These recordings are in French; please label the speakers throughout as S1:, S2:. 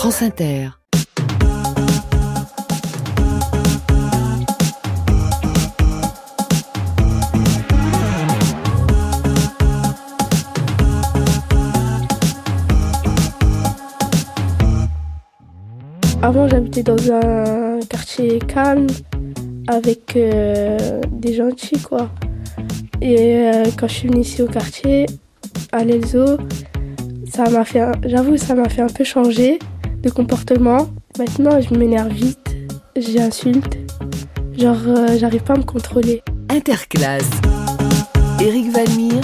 S1: France Inter.
S2: Avant, j'habitais dans un quartier calme, avec des gentils, quoi. Et quand je suis venue ici au quartier, à l'Elzo, ça m'a fait un peu changer de comportement. Maintenant, je m'énerve vite, j'insulte, j'arrive pas à me contrôler.
S1: Interclasse. Éric Valmire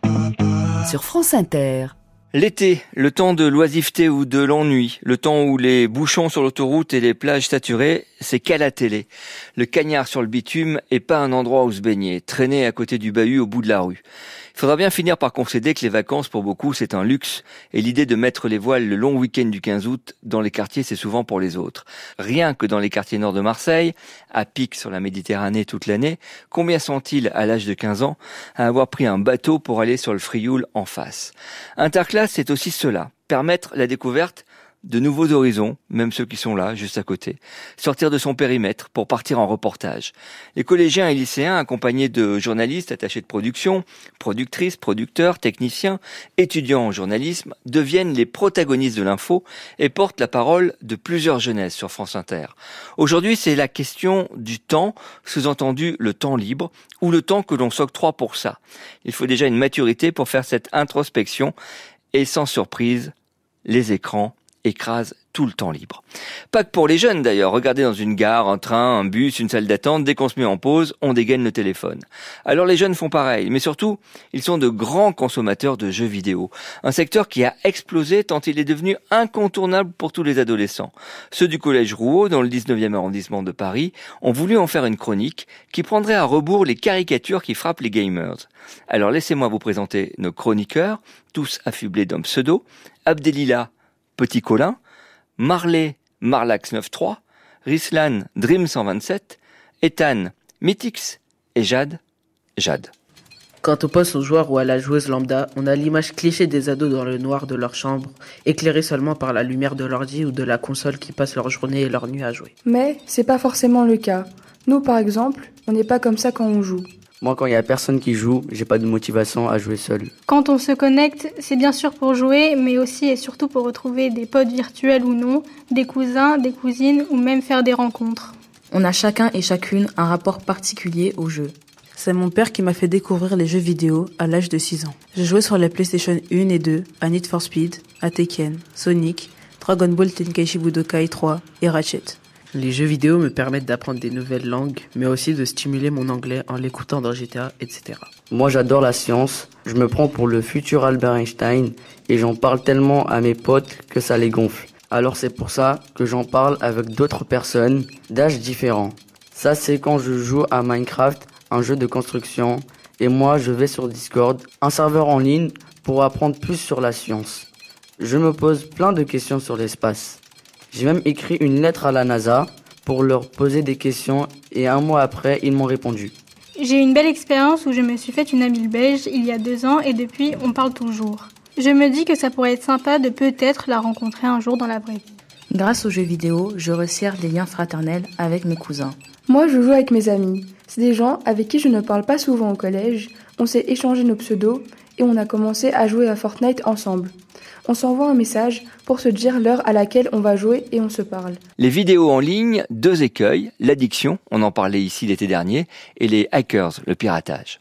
S1: sur France Inter.
S3: L'été, le temps de l'oisiveté ou de l'ennui, le temps où les bouchons sur l'autoroute et les plages saturées, c'est qu'à la télé. Le cagnard sur le bitume est pas un endroit où se baigner, traîner à côté du bahut au bout de la rue. Il faudra bien finir par concéder que les vacances, pour beaucoup, c'est un luxe. Et l'idée de mettre les voiles le long week-end du 15 août dans les quartiers, c'est souvent pour les autres. Rien que dans les quartiers nord de Marseille, à pic sur la Méditerranée toute l'année, combien sont-ils, à l'âge de 15 ans, à avoir pris un bateau pour aller sur le Frioul en face? Interclasse, c'est aussi cela. Permettre la découverte de nouveaux horizons, même ceux qui sont là, juste à côté. Sortir de son périmètre pour partir en reportage. Les collégiens et lycéens, accompagnés de journalistes, attachés de production, productrices, producteurs, techniciens, étudiants en journalisme, deviennent les protagonistes de l'info et portent la parole de plusieurs jeunesses sur France Inter. Aujourd'hui, c'est la question du temps, sous-entendu le temps libre, ou le temps que l'on s'octroie pour ça. Il faut déjà une maturité pour faire cette introspection, et sans surprise, les écrans écrase tout le temps libre. Pas que pour les jeunes d'ailleurs. Regardez dans une gare, un train, un bus, une salle d'attente, dès qu'on se met en pause, on dégaine le téléphone. Alors les jeunes font pareil, mais surtout, ils sont de grands consommateurs de jeux vidéo. Un secteur qui a explosé tant il est devenu incontournable pour tous les adolescents. Ceux du collège Rouault, dans le 19e arrondissement de Paris, ont voulu en faire une chronique qui prendrait à rebours les caricatures qui frappent les gamers. Alors laissez-moi vous présenter nos chroniqueurs, tous affublés d'un pseudo. Abdelila, Petit Colin, Marley, Marlax 93, Rislan, Dream 127, Ethan, Mythix et Jade, Jade.
S4: Quant au poste au joueur ou à la joueuse lambda, on a l'image cliché des ados dans le noir de leur chambre, éclairés seulement par la lumière de l'ordi ou de la console qui passent leur journée et leur nuit à jouer.
S5: Mais c'est pas forcément le cas. Nous, par exemple, on n'est pas comme ça quand on joue.
S6: Moi, quand il y a personne qui joue, j'ai pas de motivation à jouer seul.
S7: Quand on se connecte, c'est bien sûr pour jouer, mais aussi et surtout pour retrouver des potes virtuels ou non, des cousins, des cousines ou même faire des rencontres.
S8: On a chacun et chacune un rapport particulier au jeu.
S9: C'est mon père qui m'a fait découvrir les jeux vidéo à l'âge de 6 ans. J'ai joué sur les PlayStation 1 et 2 à Need for Speed, à Tekken, Sonic, Dragon Ball Tenkaichi Budokai 3 et Ratchet.
S4: Les jeux vidéo me permettent d'apprendre des nouvelles langues, mais aussi de stimuler mon anglais en l'écoutant dans GTA, etc.
S6: Moi, j'adore la science. Je me prends pour le futur Albert Einstein et j'en parle tellement à mes potes que ça les gonfle. Alors c'est pour ça que j'en parle avec d'autres personnes d'âges différents. Ça, c'est quand je joue à Minecraft, un jeu de construction, et moi, je vais sur Discord, un serveur en ligne, pour apprendre plus sur la science. Je me pose plein de questions sur l'espace. J'ai même écrit une lettre à la NASA pour leur poser des questions et un mois après, ils m'ont répondu.
S7: J'ai eu une belle expérience où je me suis fait une amie belge il y a 2 ans et depuis, on parle toujours. Je me dis que ça pourrait être sympa de peut-être la rencontrer un jour dans la vraie vie.
S8: Grâce aux jeux vidéo, je resserre des liens fraternels avec mes cousins.
S5: Moi, je joue avec mes amis. C'est des gens avec qui je ne parle pas souvent au collège. On s'est échangé nos pseudos et on a commencé à jouer à Fortnite ensemble. On s'envoie un message pour se dire l'heure à laquelle on va jouer et on se parle.
S3: Les vidéos en ligne, 2 écueils, l'addiction, on en parlait ici l'été dernier, et les hackers, le piratage.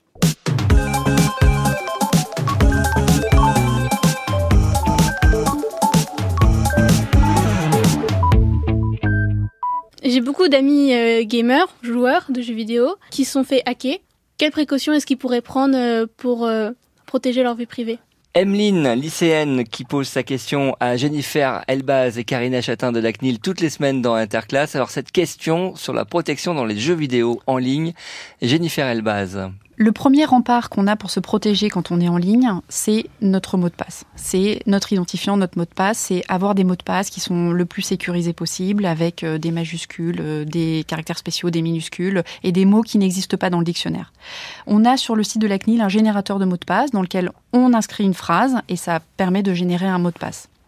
S10: J'ai beaucoup d'amis gamers, joueurs de jeux vidéo, qui se sont fait hacker. Quelles précautions est-ce qu'ils pourraient prendre pour protéger leur vie privée ?
S3: Emeline, lycéenne, qui pose sa question à Jennifer Elbaz et Karina Chatin de la CNIL toutes les semaines dans Interclasse. Alors cette question sur la protection dans les jeux vidéo en ligne, Jennifer Elbaz.
S11: Le premier rempart qu'on a pour se protéger quand on est en ligne, c'est notre mot de passe. C'est notre identifiant, notre mot de passe. C'est avoir des mots de passe qui sont le plus sécurisés possible, avec des majuscules, des caractères spéciaux, des minuscules et des mots qui n'existent pas dans le dictionnaire. On a sur le site de la CNIL un générateur de mots de passe dans lequel on inscrit une phrase et ça permet de générer un mot de passe.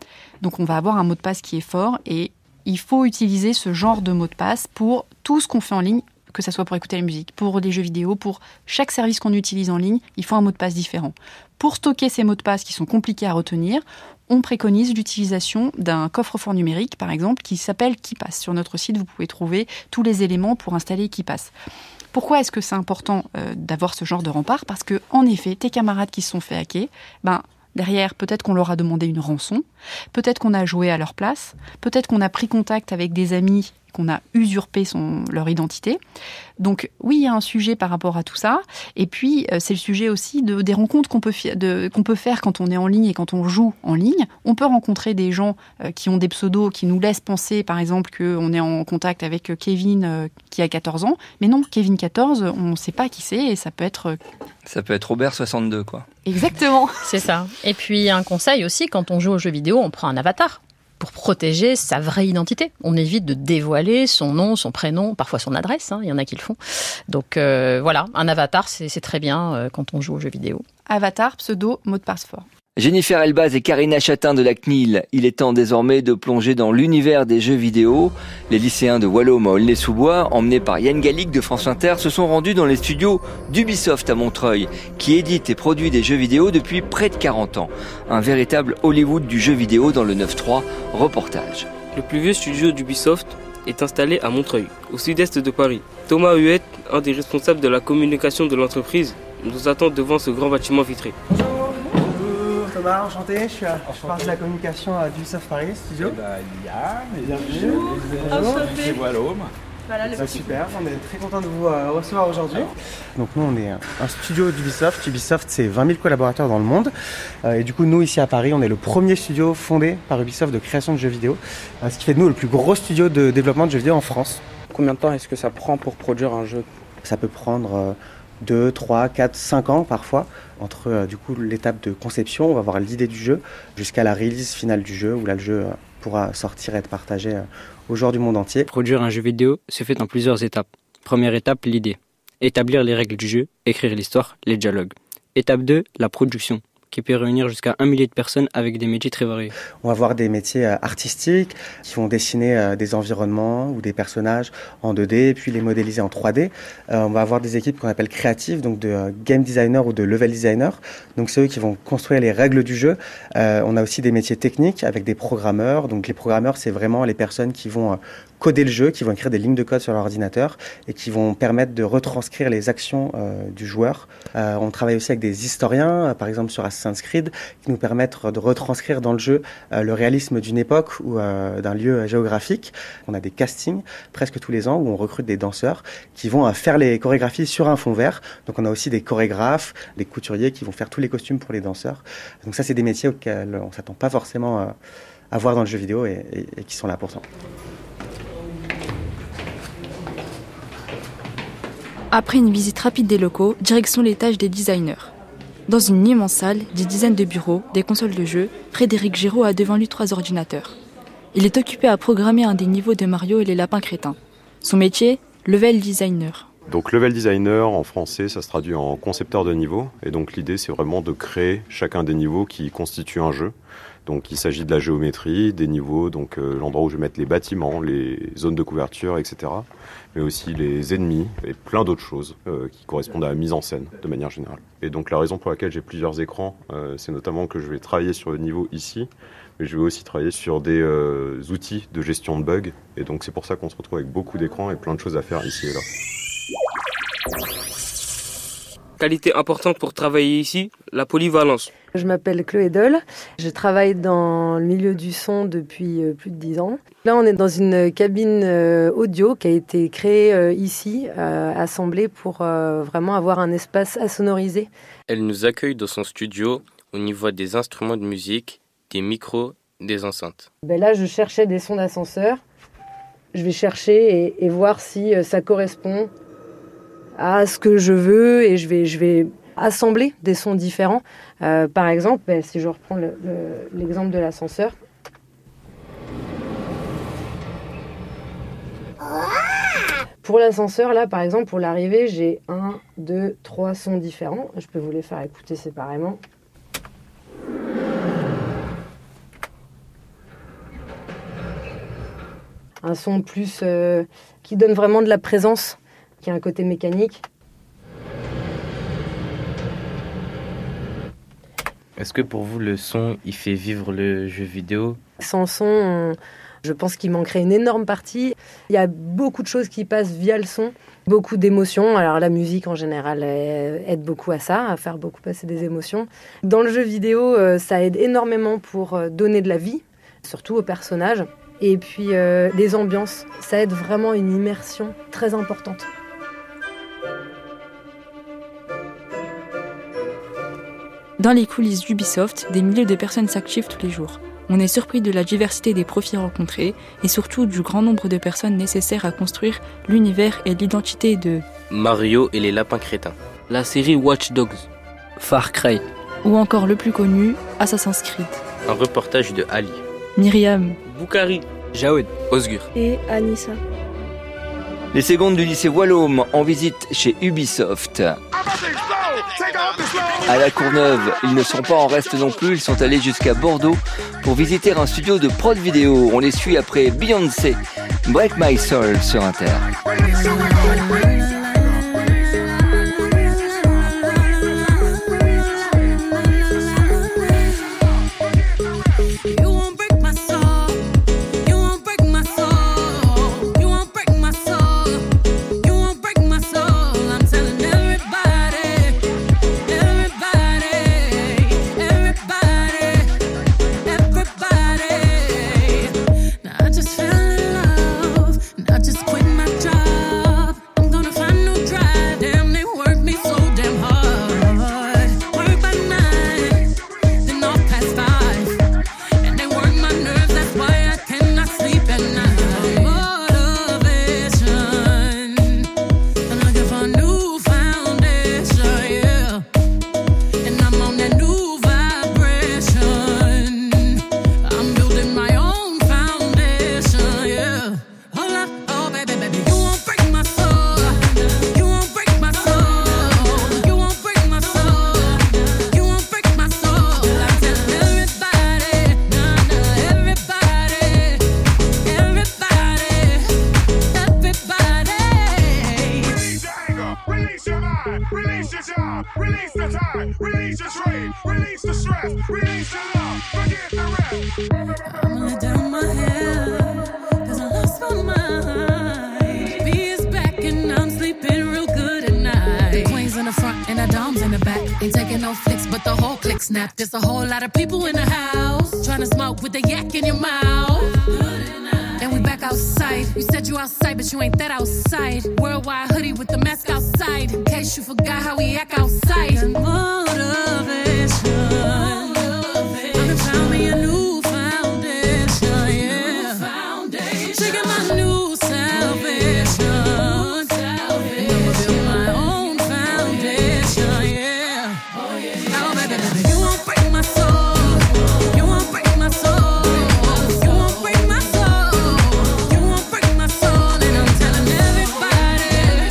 S11: Donc on va avoir un mot de passe qui est fort et il faut utiliser ce genre de mot de passe pour tout ce qu'on fait en ligne, que ce soit pour écouter la musique, pour les jeux vidéo, pour chaque service qu'on utilise en ligne, il faut un mot de passe différent. Pour stocker ces mots de passe qui sont compliqués à retenir, on préconise l'utilisation d'un coffre-fort numérique, par exemple, qui s'appelle KeePass. Sur notre site, vous pouvez trouver tous les éléments pour installer KeePass. Pourquoi est-ce que c'est important d'avoir ce genre de rempart ? Parce que, en effet, tes camarades qui se sont fait hacker, derrière, peut-être qu'on leur a demandé une rançon, peut-être qu'on a joué à leur place, peut-être qu'on a pris contact avec des amis, qu'on a usurpé leur identité. Donc oui, il y a un sujet par rapport à tout ça. Et puis, c'est le sujet aussi des rencontres qu'on peut faire quand on est en ligne et quand on joue en ligne. On peut rencontrer des gens qui ont des pseudos, qui nous laissent penser, par exemple, qu'on est en contact avec Kevin qui a 14 ans. Mais non, Kevin 14, on ne sait pas qui c'est et ça peut être...
S3: Ça peut être Robert 62, quoi.
S11: Exactement.
S12: C'est ça. Et puis, un conseil aussi, quand on joue aux jeux vidéo, on prend un avatar pour protéger sa vraie identité. On évite de dévoiler son nom, son prénom, parfois son adresse, il y en a qui le font. Donc voilà, un avatar, c'est très bien quand on joue aux jeux vidéo.
S11: Avatar, pseudo, mot de passe fort.
S3: Jennifer Elbaz et Karina Chatin de la CNIL. Il est temps désormais de plonger dans l'univers des jeux vidéo. Les lycéens de Wallaume à Aulnay-sous-Bois, emmenés par Yann Gallic de France Inter, se sont rendus dans les studios d'Ubisoft à Montreuil, qui édite et produit des jeux vidéo depuis près de 40 ans. Un véritable Hollywood du jeu vidéo dans le 9-3. Reportage.
S13: Le plus vieux studio d'Ubisoft est installé à Montreuil, au sud-est de Paris. Thomas Huette, un des responsables de la communication de l'entreprise, nous attend devant ce grand bâtiment vitré.
S14: Thomas, enchanté, je suis chargé de la communication à d'Ubisoft Paris Studio. Bienvenue. C'est Wallaume. Super, on est très content de vous recevoir aujourd'hui. Donc nous on est un studio d'Ubisoft. Ubisoft c'est 20 000 collaborateurs dans le monde. Et du coup nous ici à Paris on est le premier studio fondé par Ubisoft de création de jeux vidéo. Ce qui fait de nous le plus gros studio de développement de jeux vidéo en France.
S15: Combien de temps est-ce que ça prend pour produire un jeu ?
S14: Ça peut prendre 2, 3, 4, 5 ans parfois. Entre du coup l'étape de conception, on va voir l'idée du jeu, jusqu'à la release finale du jeu, où là le jeu pourra sortir et être partagé aux joueurs du monde entier.
S15: Produire un jeu vidéo se fait en plusieurs étapes. Première étape, l'idée. Établir les règles du jeu, écrire l'histoire, les dialogues. Étape 2, la production, qui peut réunir jusqu'à 1 millier de personnes avec des métiers très variés.
S14: On va voir des métiers artistiques qui vont dessiner des environnements ou des personnages en 2D puis les modéliser en 3D. On va avoir des équipes qu'on appelle créatives, donc de game designer ou de level designer. Donc c'est eux qui vont construire les règles du jeu. On a aussi des métiers techniques avec des programmeurs. Donc les programmeurs, c'est vraiment les personnes qui vont coder le jeu, qui vont écrire des lignes de code sur leur ordinateur et qui vont permettre de retranscrire les actions du joueur. On travaille aussi avec des historiens, par exemple sur Assassin's Creed, qui nous permettent de retranscrire dans le jeu le réalisme d'une époque ou d'un lieu géographique. On a des castings presque tous les ans où on recrute des danseurs qui vont faire les chorégraphies sur un fond vert. Donc on a aussi des chorégraphes, des couturiers qui vont faire tous les costumes pour les danseurs. Donc ça, c'est des métiers auxquels on ne s'attend pas forcément à voir dans le jeu vidéo et qui sont là pour ça.
S16: Après une visite rapide des locaux, direction l'étage des designers. Dans une immense salle, des dizaines de bureaux, des consoles de jeux, Frédéric Giraud a devant lui 3 ordinateurs. Il est occupé à programmer un des niveaux de Mario et les lapins crétins. Son métier, level designer.
S17: Donc level designer en français, ça se traduit en concepteur de niveau. Et donc l'idée, c'est vraiment de créer chacun des niveaux qui constituent un jeu. Donc il s'agit de la géométrie, des niveaux, donc l'endroit où je vais mettre les bâtiments, les zones de couverture, etc. Mais aussi les ennemis et plein d'autres choses qui correspondent à la mise en scène de manière générale. Et donc la raison pour laquelle j'ai plusieurs écrans, c'est notamment que je vais travailler sur le niveau ici, mais je vais aussi travailler sur des outils de gestion de bugs. Et donc c'est pour ça qu'on se retrouve avec beaucoup d'écrans et plein de choses à faire ici et là.
S13: Qualité importante pour travailler ici, la polyvalence.
S18: Je m'appelle Chloé Doll, je travaille dans le milieu du son depuis plus de 10 ans. Là, on est dans une cabine audio qui a été créée ici, assemblée pour vraiment avoir un espace à sonoriser.
S13: Elle nous accueille dans son studio au niveau des instruments de musique, des micros, des enceintes.
S18: Là, je cherchais des sons d'ascenseur. Je vais chercher et voir si ça correspond à ce que je veux et je vais assembler des sons différents. Par exemple, si je reprends l'exemple de l'ascenseur. Pour l'ascenseur, là, par exemple, pour l'arrivée, j'ai 1, 2, 3 sons différents. Je peux vous les faire écouter séparément. un son plus qui donne vraiment de la présence, qui a un côté mécanique.
S19: Est-ce que pour vous, le son, il fait vivre le jeu vidéo ?
S18: Sans son, je pense qu'il manquerait une énorme partie. Il y a beaucoup de choses qui passent via le son, beaucoup d'émotions. Alors la musique, en général, aide beaucoup à ça, à faire beaucoup passer des émotions. Dans le jeu vidéo, ça aide énormément pour donner de la vie, surtout aux personnages. Et puis les ambiances, ça aide vraiment une immersion très importante.
S16: Dans les coulisses d'Ubisoft, des milliers de personnes s'activent tous les jours. On est surpris de la diversité des profils rencontrés et surtout du grand nombre de personnes nécessaires à construire l'univers et l'identité de
S19: Mario et les lapins crétins.
S13: La série Watch Dogs.
S15: Far Cry.
S16: Ou encore le plus connu, Assassin's Creed.
S19: Un reportage de Ali.
S16: Myriam.
S13: Boukari.
S15: Jaoud.
S13: Osgur.
S2: Et Anissa.
S3: Les secondes du lycée Wallaume en visite chez Ubisoft. À La Courneuve, ils ne sont pas en reste non plus, ils sont allés jusqu'à Bordeaux pour visiter un studio de prod vidéo. On les suit après Beyoncé, Break My Soul sur Inter.
S20: There's a whole lot of people in the house trying to smoke with the yak in your mouth. And we back outside. You said you outside, but you ain't that outside. Worldwide hoodie with the mask outside. In case you forgot how we act outside. Motivation. I'm found me a new foundation, yeah. Shaking my new salvation. And I'ma build my own foundation, yeah. Oh, baby, baby, you won't break my soul. You won't break my soul. You won't break my soul. You won't break my soul. And I'm telling everybody,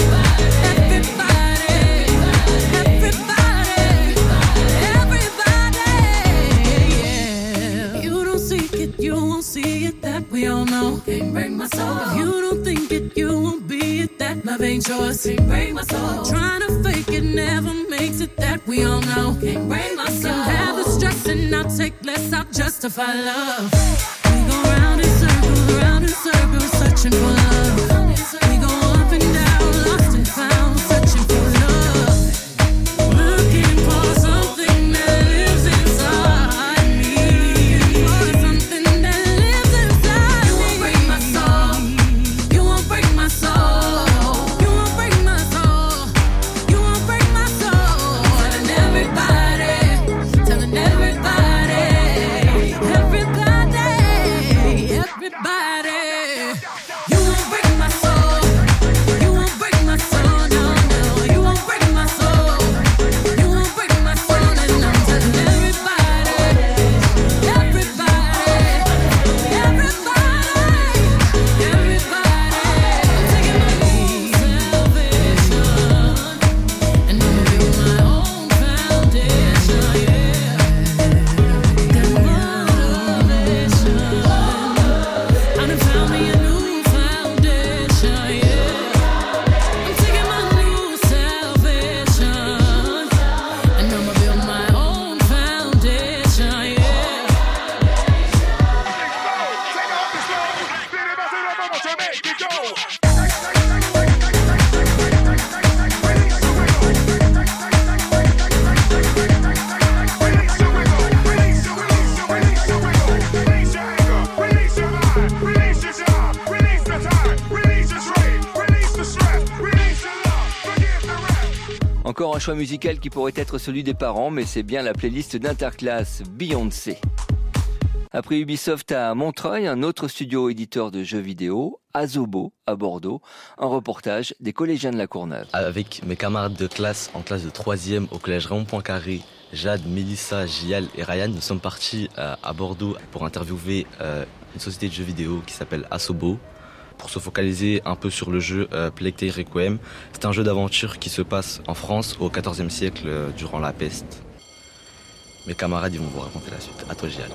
S20: yeah. You don't seek it, you won't see it, that we all know. Can't break my soul. If you don't think it, you won't be it, that love ain't yours. Can't break my soul. Trying to fake it never makes it, that we all know. Can't break my soul. Can have the stress and I'll take less, I'll justify love. We go round in circles, searching for love. We go up and down, lost and found, searching for love. Looking for something that lives inside me. For something that lives inside me. You won't break my soul. You won't break my soul. You won't break my soul. You won't break my soul. Telling everybody, telling everybody, everybody, everybody. You won't break my soul. You won't break my soul. No, no. You won't break my soul. You won't break my soul. And I'm telling everybody, everybody, everybody, everybody. Taking my own salvation. And I'ma build my own foundation, yeah. That motivation. I done found me a new
S3: Encore un choix musical qui pourrait être celui des parents, mais c'est bien la playlist d'Interclasse Beyoncé. Après Ubisoft à Montreuil, un autre studio éditeur de jeux vidéo, Asobo à Bordeaux, un reportage des collégiens de la Courneuve.
S21: Avec mes camarades de classe en classe de 3e au collège Raymond Poincaré, Jade, Mélissa, Gial et Ryan, nous sommes partis à Bordeaux pour interviewer une société de jeux vidéo qui s'appelle Asobo, pour se focaliser un peu sur le jeu Plague Tale Requiem. C'est un jeu d'aventure qui se passe en France au XIVe siècle durant la peste. Mes camarades, ils vont vous raconter la suite. À toi, Gial.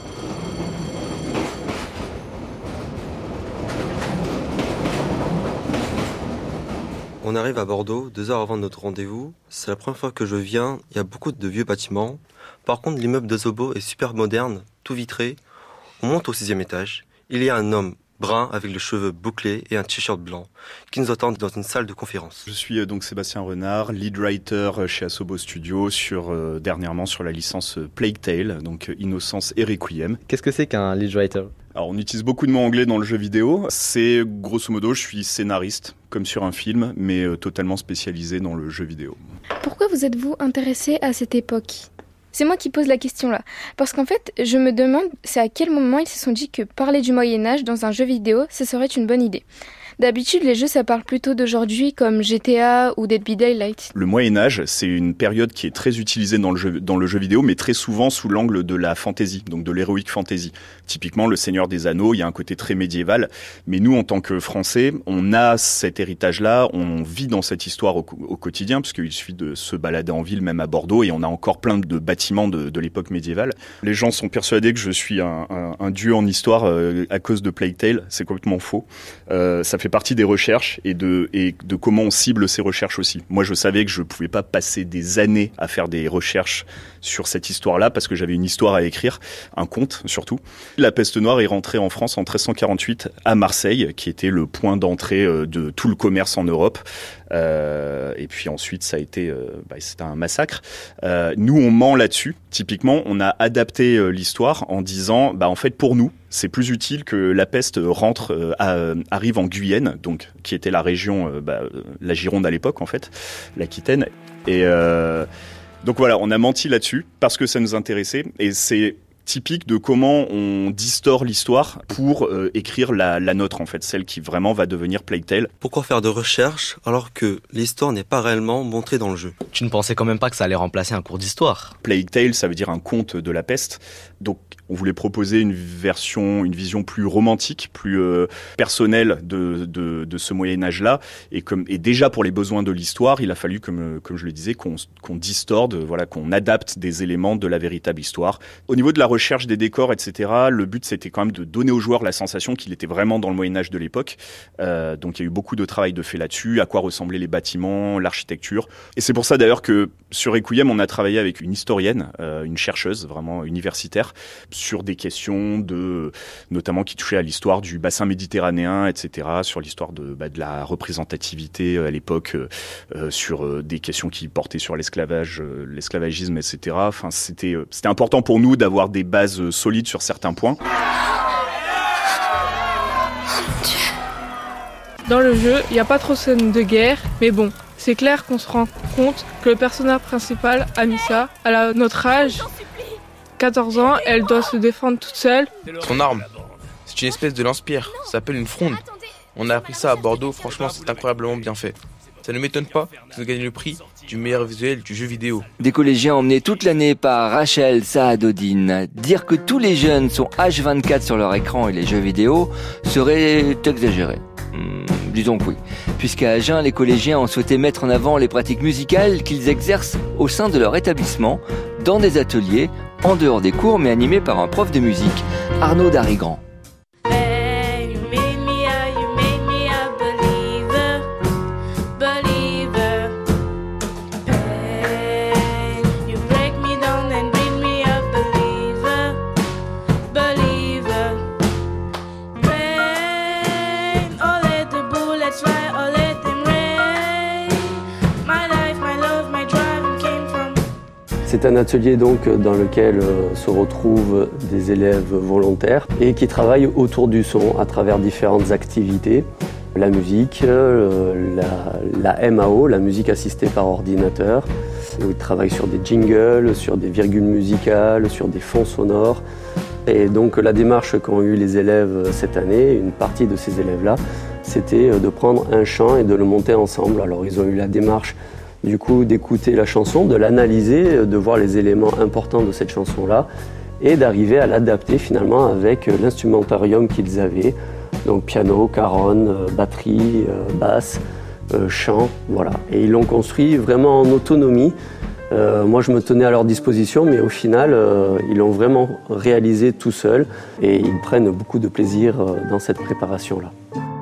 S22: On arrive à Bordeaux 2 heures avant notre rendez-vous. C'est la première fois que je viens. Il y a beaucoup de vieux bâtiments. Par contre, l'immeuble d'Asobo est super moderne, tout vitré. On monte au 6e étage. Il y a un homme brun avec les cheveux bouclés et un t-shirt blanc qui nous attend dans une salle de conférence.
S23: Je suis donc Sébastien Renard, lead writer chez Asobo Studio dernièrement sur la licence Plague Tale, donc Innocence et Requiem.
S21: Qu'est-ce que c'est qu'un lead writer ?
S23: Alors on utilise beaucoup de mots anglais dans le jeu vidéo. C'est grosso modo, je suis scénariste comme sur un film, mais totalement spécialisé dans le jeu vidéo.
S24: Pourquoi vous êtes-vous intéressé à cette époque ? C'est moi qui pose la question là, parce qu'en fait, je me demande c'est à quel moment ils se sont dit que parler du Moyen-Âge dans un jeu vidéo, ce serait une bonne idée. D'habitude, les jeux, ça parle plutôt d'aujourd'hui, comme GTA ou Dead by Daylight.
S23: Le Moyen-Âge, c'est une période qui est très utilisée dans le jeu vidéo, mais très souvent sous l'angle de la fantasy, donc de l'heroic fantasy. Typiquement, le Seigneur des Anneaux, il y a un côté très médiéval, mais nous, en tant que Français, on a cet héritage-là, on vit dans cette histoire au quotidien, parce qu'il suffit de se balader en ville, même à Bordeaux, et on a encore plein de bâtiments de l'époque médiévale. Les gens sont persuadés que je suis un dieu en histoire à cause de Plague Tale, c'est complètement faux. Ça fait partie des recherches et de comment on cible ces recherches aussi. Moi, je savais que je pouvais pas passer des années à faire des recherches sur cette histoire-là parce que j'avais une histoire à écrire, un conte surtout. La peste noire est rentrée en France en 1348 à Marseille, qui était le point d'entrée de tout le commerce en Europe. Et puis ensuite, ça a été, c'était un massacre. Nous, on ment là-dessus. Typiquement, on a adapté l'histoire en disant, en fait, pour nous, c'est plus utile que la peste arrive en Guyenne, donc qui était la région, la Gironde à l'époque en fait, l'Aquitaine. Et donc voilà, on a menti là-dessus parce que ça nous intéressait et c'est typique de comment on distord l'histoire pour écrire la nôtre en fait, celle qui vraiment va devenir Plague Tale.
S22: Pourquoi faire de recherche alors que l'histoire n'est pas réellement montrée dans le jeu ?
S21: Tu ne pensais quand même pas que ça allait remplacer un cours d'histoire ?
S23: Plague Tale, ça veut dire un conte de la peste. Donc on voulait proposer une vision plus romantique, plus personnelle de ce Moyen-Âge-là. Et déjà pour les besoins de l'histoire, il a fallu, comme je le disais, qu'on distorde, qu'on adapte des éléments de la véritable histoire. Au niveau de la recherche des décors, etc., le but c'était quand même de donner aux joueurs la sensation qu'il était vraiment dans le Moyen-Âge de l'époque. Donc il y a eu beaucoup de travail de fait là-dessus, à quoi ressemblaient les bâtiments, l'architecture. Et c'est pour ça d'ailleurs que sur Requiem, on a travaillé avec une historienne, une chercheuse vraiment universitaire, sur des questions notamment qui touchaient à l'histoire du bassin méditerranéen, etc., sur l'histoire de la représentativité à l'époque, sur des questions qui portaient sur l'esclavage, l'esclavagisme, etc. Enfin, c'était important pour nous d'avoir des bases solides sur certains points.
S2: Dans le jeu, il n'y a pas trop de scènes de guerre, mais bon, c'est clair qu'on se rend compte que le personnage principal, Amissa, à notre âge, 14 ans, elle doit se défendre toute seule.
S25: Son arme, c'est une espèce de lance-pierre, ça s'appelle une fronde. On a appris ça à Bordeaux, franchement c'est incroyablement bien fait. Ça ne m'étonne pas qu'ils aient gagné le prix du meilleur visuel du jeu vidéo.
S3: Des collégiens emmenés toute l'année par Rachel Saadodine. Dire que tous les jeunes sont H24 sur leur écran et les jeux vidéo serait exagéré. Disons que oui, puisqu'à Agen, les collégiens ont souhaité mettre en avant les pratiques musicales qu'ils exercent au sein de leur établissement, dans des ateliers, en dehors des cours, mais animés par un prof de musique, Arnaud Darigrand.
S1: just fly or let them rain. My life, my love, my drive came from.
S4: C'est un atelier donc dans lequel se retrouvent des élèves volontaires et qui travaillent autour du son à travers différentes activités. La musique, la MAO, la musique assistée par ordinateur. Ils travaillent sur des jingles, sur des virgules musicales, sur des fonds sonores. Et donc la démarche qu'ont eu les élèves cette année, une partie de ces élèves-là, c'était de prendre un chant et de le monter ensemble. Alors ils ont eu la démarche du coup d'écouter la chanson, de l'analyser, de voir les éléments importants de cette chanson-là et d'arriver à l'adapter finalement avec l'instrumentarium qu'ils avaient. Donc piano, caronne, batterie, basse, chant, voilà. Et ils l'ont construit vraiment en autonomie. Moi je me tenais à leur disposition, mais au final ils l'ont vraiment réalisé tout seuls et ils prennent beaucoup de plaisir dans cette préparation-là.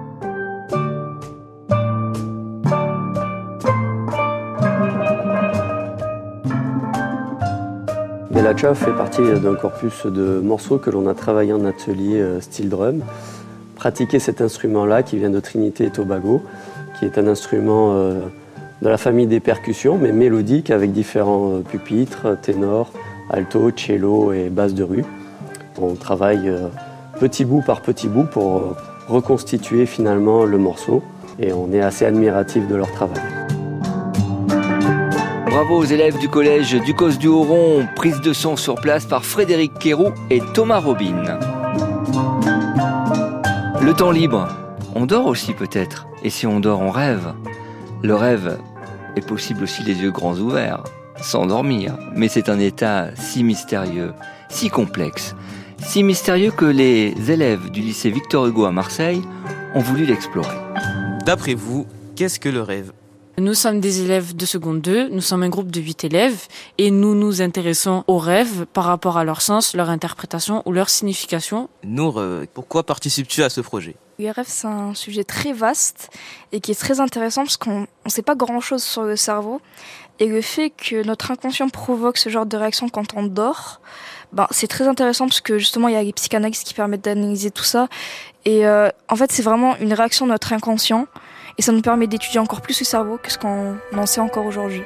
S4: Bella Ciao fait partie d'un corpus de morceaux que l'on a travaillé en atelier style drum. Pratiquer cet instrument-là qui vient de Trinité et Tobago, qui est un instrument de la famille des percussions, mais mélodique avec différents pupitres, ténor, alto, cello et basse de rue. On travaille petit bout par petit bout pour reconstituer finalement le morceau et on est assez admiratif de leur travail.
S3: Bravo aux élèves du collège du Cos du Haut-Rond, prise de son sur place par Frédéric Quéroux et Thomas Robin. Le temps libre, on dort aussi peut-être. Et si on dort, on rêve. Le rêve est possible aussi les yeux grands ouverts, sans dormir. Mais c'est un état si mystérieux, si complexe, si mystérieux que les élèves du lycée Victor Hugo à Marseille ont voulu l'explorer.
S6: D'après vous, qu'est-ce que le rêve ?
S16: Nous sommes des élèves de seconde 2, nous sommes un groupe de 8 élèves et nous nous intéressons aux rêves par rapport à leur sens, leur interprétation ou leur signification.
S6: Nour, pourquoi participes-tu à ce projet ?
S24: Les rêves, c'est un sujet très vaste et qui est très intéressant parce qu'on ne sait pas grand-chose sur le cerveau. Et le fait que notre inconscient provoque ce genre de réaction quand on dort, c'est très intéressant parce que justement, il y a les psychanalystes qui permettent d'analyser tout ça. Et en fait, c'est vraiment une réaction de notre inconscient. Et ça nous permet d'étudier encore plus le cerveau que ce qu'on en sait encore aujourd'hui.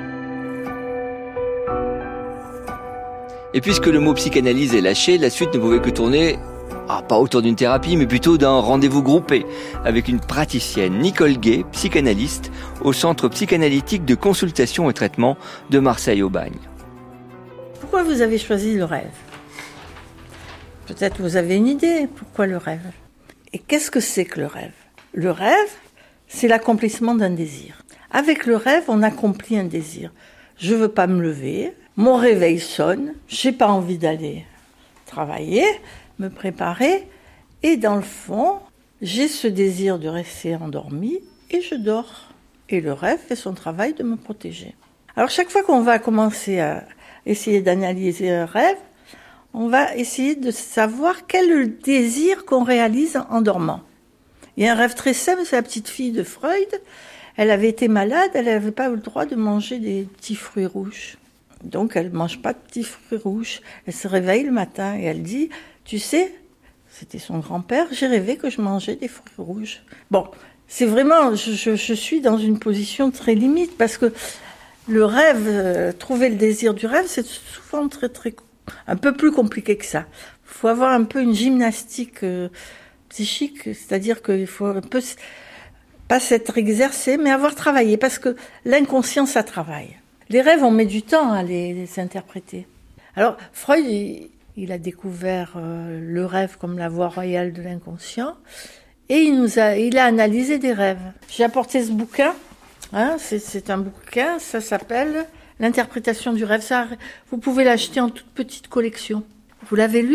S3: Et puisque le mot psychanalyse est lâché, la suite ne pouvait que tourner, pas autour d'une thérapie, mais plutôt d'un rendez-vous groupé avec une praticienne, Nicole Gay, psychanalyste, au Centre psychanalytique de consultation et traitement de Marseille-Aubagne.
S7: Pourquoi vous avez choisi le rêve ? Peut-être vous avez une idée, pourquoi le rêve ? Et qu'est-ce que c'est que le rêve ? Le rêve, c'est l'accomplissement d'un désir. Avec le rêve, on accomplit un désir. Je veux pas me lever, mon réveil sonne, j'ai pas envie d'aller travailler, me préparer, et dans le fond, j'ai ce désir de rester endormi et je dors. Et le rêve fait son travail de me protéger. Alors chaque fois qu'on va commencer à essayer d'analyser un rêve, on va essayer de savoir quel est le désir qu'on réalise en dormant. Il y a un rêve très simple, c'est la petite fille de Freud. Elle avait été malade, elle n'avait pas eu le droit de manger des petits fruits rouges. Donc elle ne mange pas de petits fruits rouges. Elle se réveille le matin et elle dit, tu sais, c'était son grand-père, j'ai rêvé que je mangeais des fruits rouges. Bon, c'est vraiment, je suis dans une position très limite parce que le rêve, trouver le désir du rêve, c'est souvent un peu plus compliqué que ça. Il faut avoir un peu une gymnastique psychique, c'est-à-dire qu'il faut un peu, pas s'être exercé, mais avoir travaillé, parce que l'inconscient, ça travaille. Les rêves, on met du temps à les interpréter. Alors, Freud, il a découvert le rêve comme la voie royale de l'inconscient, et il a analysé des rêves. J'ai apporté ce bouquin, c'est un bouquin, ça s'appelle « L'interprétation du rêve ». Ça, vous pouvez l'acheter en toute petite collection. Vous l'avez lu ?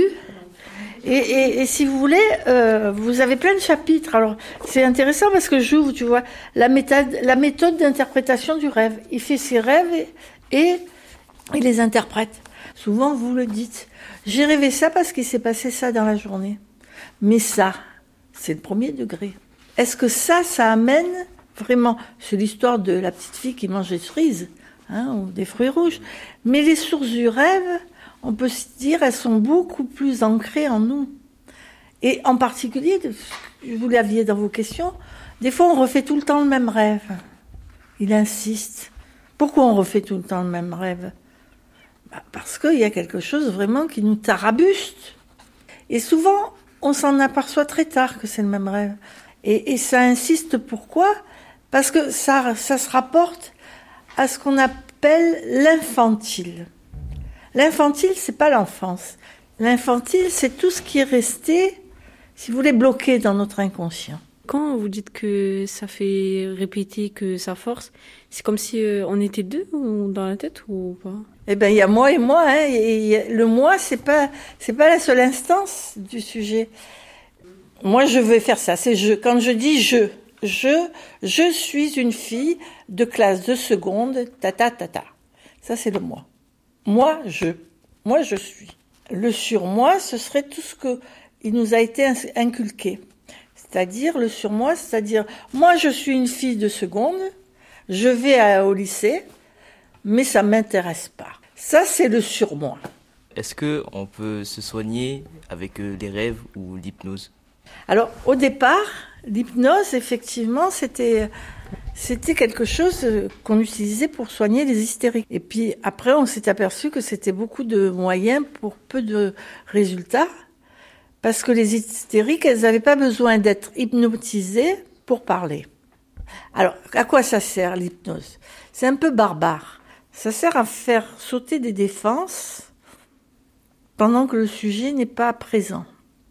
S7: Et si vous voulez, vous avez plein de chapitres. Alors, c'est intéressant parce que j'ouvre, tu vois, la méthode d'interprétation du rêve. Il fait ses rêves et il les interprète. Souvent, vous le dites. J'ai rêvé ça parce qu'il s'est passé ça dans la journée. Mais ça, c'est le premier degré. Est-ce que ça amène vraiment... C'est l'histoire de la petite fille qui mange des cerises, ou des fruits rouges. Mais les sources du rêve... on peut se dire, elles sont beaucoup plus ancrées en nous. Et en particulier, vous l'aviez dans vos questions, des fois on refait tout le temps le même rêve. Il insiste. Pourquoi on refait tout le temps le même rêve ? Parce qu'il y a quelque chose vraiment qui nous tarabuste. Et souvent, on s'en aperçoit très tard que c'est le même rêve. Et ça insiste, pourquoi ? Parce que ça se rapporte à ce qu'on appelle l'infantile. L'infantile, c'est pas l'enfance. L'infantile, c'est tout ce qui est resté, si vous voulez, bloqué dans notre inconscient.
S5: Quand vous dites que ça fait répéter, que ça force, c'est comme si on était deux ou dans la tête ou pas ?
S7: Eh ben, il y a moi et moi, hein. Et le moi, c'est pas la seule instance du sujet. Moi, je vais faire ça. C'est je. Quand je dis je suis une fille de classe de seconde, tata. Ça, c'est le moi. Moi, je suis. Le surmoi, ce serait tout ce que il nous a été inculqué. C'est-à-dire le surmoi, c'est-à-dire moi, je suis une fille de seconde, je vais au lycée, mais ça m'intéresse pas. Ça, c'est le surmoi.
S19: Est-ce qu'on peut se soigner avec les rêves ou l'hypnose ?
S7: Alors, au départ, l'hypnose, effectivement, c'était quelque chose qu'on utilisait pour soigner les hystériques. Et puis après, on s'est aperçu que c'était beaucoup de moyens pour peu de résultats, parce que les hystériques, elles n'avaient pas besoin d'être hypnotisées pour parler. Alors, à quoi ça sert l'hypnose ? C'est un peu barbare. Ça sert à faire sauter des défenses pendant que le sujet n'est pas présent.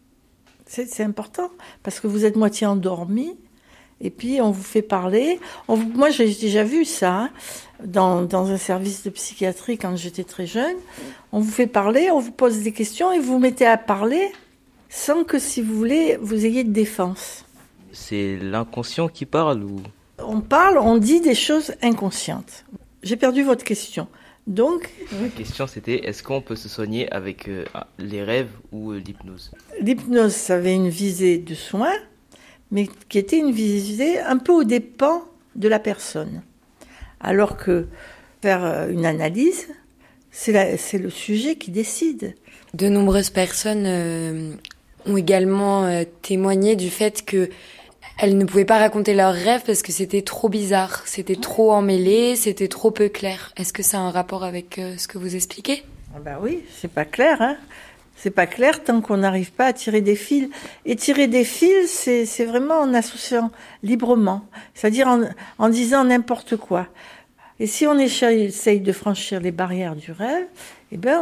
S7: C'est important, parce que vous êtes moitié endormi, et puis on vous fait parler. Moi, j'ai déjà vu ça, dans un service de psychiatrie quand j'étais très jeune. On vous fait parler, on vous pose des questions, et vous vous mettez à parler sans que, si vous voulez, vous ayez de défense.
S19: C'est l'inconscient qui parle ou...
S7: On dit des choses inconscientes. J'ai perdu votre question. Donc,
S19: la question c'était, est-ce qu'on peut se soigner avec les rêves ou l'hypnose ?
S7: L'hypnose, ça avait une visée de soins, mais qui était une visée un peu aux dépens de la personne. Alors que faire une analyse, c'est le sujet qui décide.
S8: De nombreuses personnes ont également témoigné du fait que elles ne pouvaient pas raconter leurs rêves parce que c'était trop bizarre, c'était trop emmêlé, c'était trop peu clair. Est-ce que ça a un rapport avec ce que vous expliquez ?
S7: Ben oui, c'est pas clair, hein. C'est pas clair tant qu'on n'arrive pas à tirer des fils. Et tirer des fils, c'est vraiment en associant librement, c'est-à-dire en disant n'importe quoi. Et si on essaye de franchir les barrières du rêve, eh ben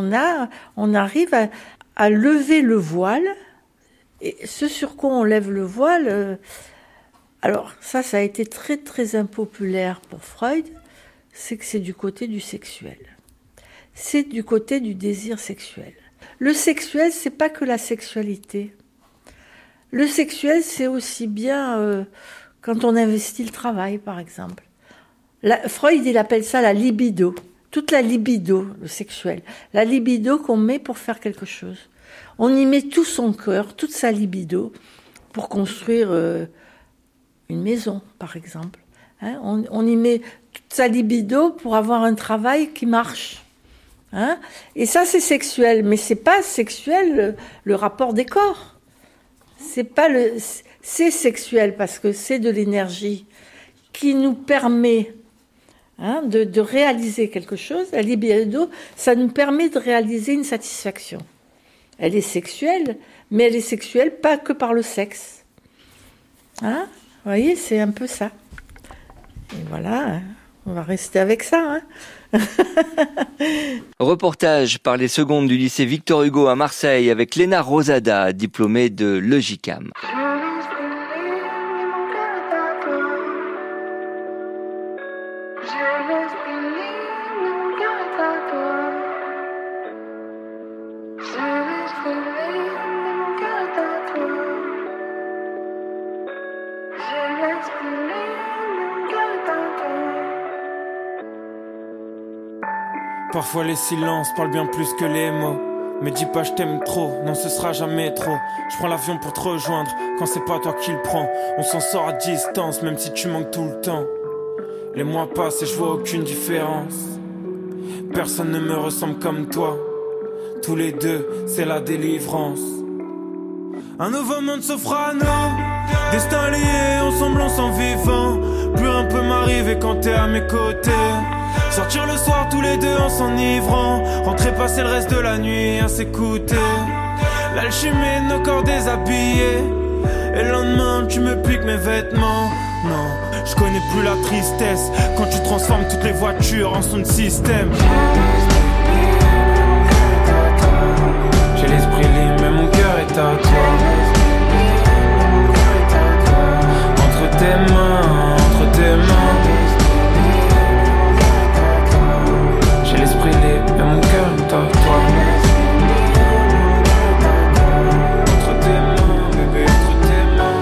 S7: on arrive à lever le voile. Et ce sur quoi on lève le voile, alors ça a été très très impopulaire pour Freud, c'est que c'est du côté du sexuel. C'est du côté du désir sexuel. Le sexuel, c'est pas que la sexualité. Le sexuel, c'est aussi bien quand on investit le travail, par exemple. Freud, il appelle ça la libido. Toute la libido, le sexuel. La libido qu'on met pour faire quelque chose. On y met tout son cœur, toute sa libido, pour construire une maison, par exemple. Hein, on y met toute sa libido pour avoir un travail qui marche. Hein, et ça, c'est sexuel. Mais c'est pas sexuel le rapport des corps. C'est sexuel parce que c'est de l'énergie qui nous permet de réaliser quelque chose. La libido, ça nous permet de réaliser une satisfaction. Elle est sexuelle, mais elle est sexuelle pas que par le sexe. Hein ? Vous voyez, c'est un peu ça. Et voilà, on va rester avec ça.
S3: Reportage par les secondes du lycée Victor Hugo à Marseille avec Léna Rosada, diplômée de l'EGICAM.
S9: Parfois les silences parlent bien plus que les mots. Mais dis pas je t'aime trop, non ce sera jamais trop. Je prends l'avion pour te rejoindre, quand c'est pas toi qui le prends. On s'en sort à distance, même si tu manques tout le temps. Les mois passent et je vois aucune différence. Personne ne me ressemble comme toi. Tous les deux, c'est la délivrance. Un nouveau monde s'offre à nous, destin lié, ensemble on s'en vivant. Plus rien peut m'arriver quand t'es à mes côtés. Sortir le soir tous les deux en s'enivrant, rentrer passer le reste de la nuit à s'écouter. L'alchimie de nos corps déshabillés, et le lendemain tu me piques mes vêtements. Non, je connais plus la tristesse quand tu transformes toutes les voitures en son de système. J'ai l'esprit libre mais mon cœur est à toi. Entre tes mains, entre tes mains. J'ai l'esprit libre mais mon cœur est à toi. Entre tes mains, bébé, entre tes mains.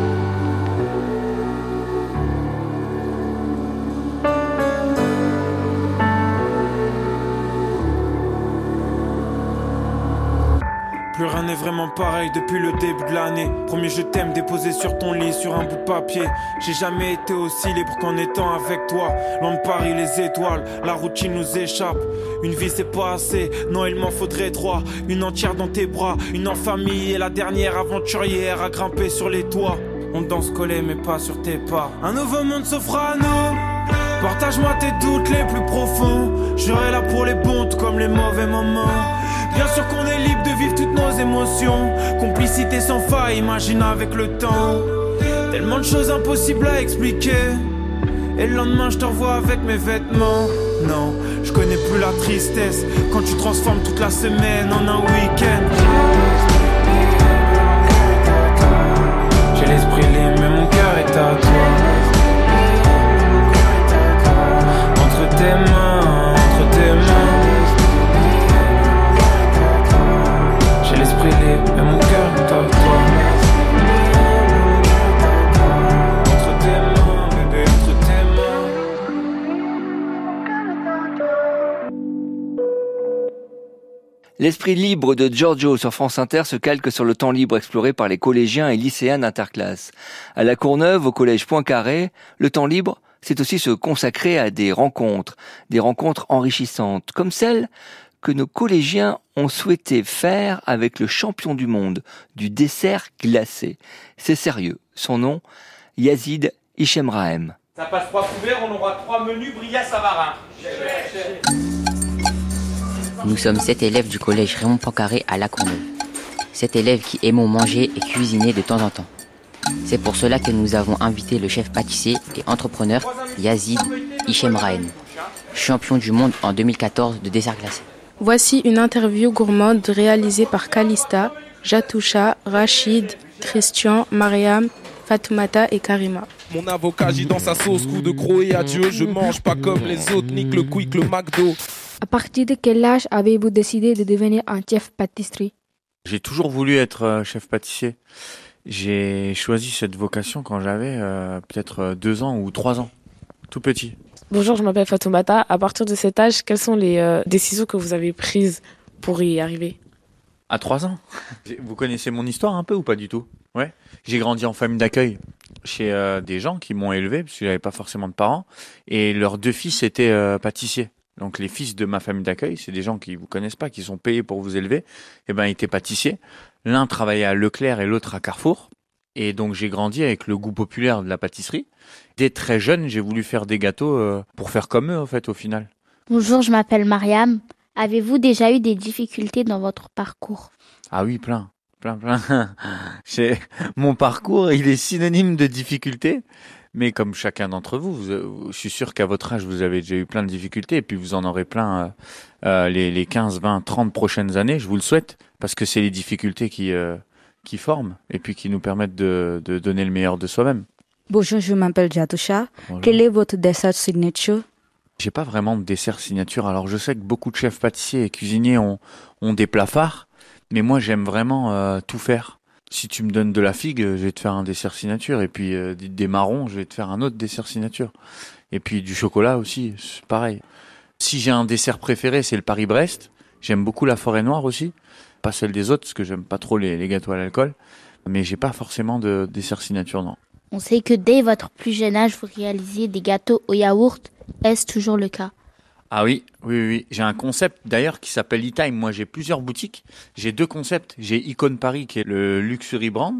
S9: Plus rien n'est vraiment pareil depuis le début de l'année. Premier je t'aime déposé sur ton lit, sur un bout de papier. J'ai jamais été aussi libre qu'en étant avec toi. Loin de Paris, les étoiles, la routine nous échappe. Une vie c'est pas assez, non il m'en faudrait 3. Une entière dans tes bras, une en famille et la dernière aventurière à grimper sur les toits. On danse collé mais pas sur tes pas. Un nouveau monde s'offre à nous. Partage-moi tes doutes les plus profonds. Je serai là pour les bons tout comme les mauvais moments. Bien sûr qu'on est libre de vivre toutes nos émotions. Complicité sans faille, imagine avec le temps. Tellement de choses impossibles à expliquer. Et le lendemain je te revois avec mes vêtements. Non, je connais plus la tristesse quand tu transformes toute la semaine en un week-end. J'ai l'esprit libre mais mon cœur est à toi. Entre tes mains, entre tes mains. J'ai l'esprit libre et mon cœur est à toi. Entre tes mains, bébé, entre tes mains.
S3: L'esprit libre de Giorgio sur France Inter se calque sur le temps libre exploré par les collégiens et lycéens d'interclasse. À la Courneuve, au collège Poincaré, le temps libre, c'est aussi se consacrer à des rencontres enrichissantes, comme celle que nos collégiens ont souhaité faire avec le champion du monde du dessert glacé. C'est sérieux. Son nom, Yazid Hichemrahem.
S10: Ça passe 3 couverts, on aura 3 menus Bria Savarin.
S11: Nous sommes 7 élèves du collège Raymond Poincaré à La Courneuve. 7 élèves qui aimons manger et cuisiner de temps en temps. C'est pour cela que nous avons invité le chef pâtissier et entrepreneur Yazid Hichemrahem, champion du monde en 2014 de dessert glacé.
S2: Voici une interview gourmande réalisée par Kalista, Jatoucha, Rachid, Christian, Mariam, Fatoumata et Karima.
S12: Mon avocat gît dans sa sauce, coup de croc et adieu. Je mange pas comme les autres, nique le quick, le McDo.
S14: À partir de quel âge avez-vous décidé de devenir un chef pâtisserie?
S17: J'ai toujours voulu être chef pâtissier. J'ai choisi cette vocation quand j'avais peut-être 2 ans ou 3 ans, tout petit.
S26: Bonjour, je m'appelle Fatoumata. À partir de cet âge, quelles sont les décisions que vous avez prises pour y arriver?
S17: À 3 ans. Vous connaissez mon histoire un peu ou pas du tout? Ouais. J'ai grandi en famille d'accueil chez des gens qui m'ont élevé, parce que j'avais pas forcément de parents, et leurs 2 fils étaient pâtissiers. Donc les fils de ma famille d'accueil, c'est des gens qui vous connaissent pas, qui sont payés pour vous élever. Eh ben, ils étaient pâtissiers. L'un travaillait à Leclerc et l'autre à Carrefour. Et donc j'ai grandi avec le goût populaire de la pâtisserie. Dès très jeune, j'ai voulu faire des gâteaux pour faire comme eux, en fait, au final.
S27: Bonjour, je m'appelle Mariam. Avez-vous déjà eu des difficultés dans votre parcours?
S17: Ah oui, plein. Mon parcours, il est synonyme de difficultés. Mais comme chacun d'entre vous, je suis sûr qu'à votre âge, vous avez déjà eu plein de difficultés. Et puis vous en aurez plein les 15, 20, 30 prochaines années. Je vous le souhaite. Parce que c'est les difficultés qui forment et puis qui nous permettent de donner le meilleur de soi-même.
S28: Bonjour, je m'appelle Jatoucha. Quel est votre dessert signature?
S17: J'ai pas vraiment de dessert signature. Alors je sais que beaucoup de chefs pâtissiers et cuisiniers ont des plats phares, mais moi j'aime vraiment tout faire. Si tu me donnes de la figue, je vais te faire un dessert signature, et puis des marrons, je vais te faire un autre dessert signature. Et puis du chocolat aussi, c'est pareil. Si j'ai un dessert préféré, c'est le Paris-Brest. J'aime beaucoup la Forêt Noire aussi. Pas celle des autres, parce que j'aime pas trop les gâteaux à l'alcool. Mais j'ai pas forcément de dessert signature, non.
S27: On sait que dès votre plus jeune âge, vous réalisiez des gâteaux au yaourt. Est-ce toujours le cas?
S17: Ah oui. J'ai un concept d'ailleurs qui s'appelle E-Time. Moi, j'ai plusieurs boutiques. J'ai 2 concepts. J'ai Icône Paris qui est le luxury brand,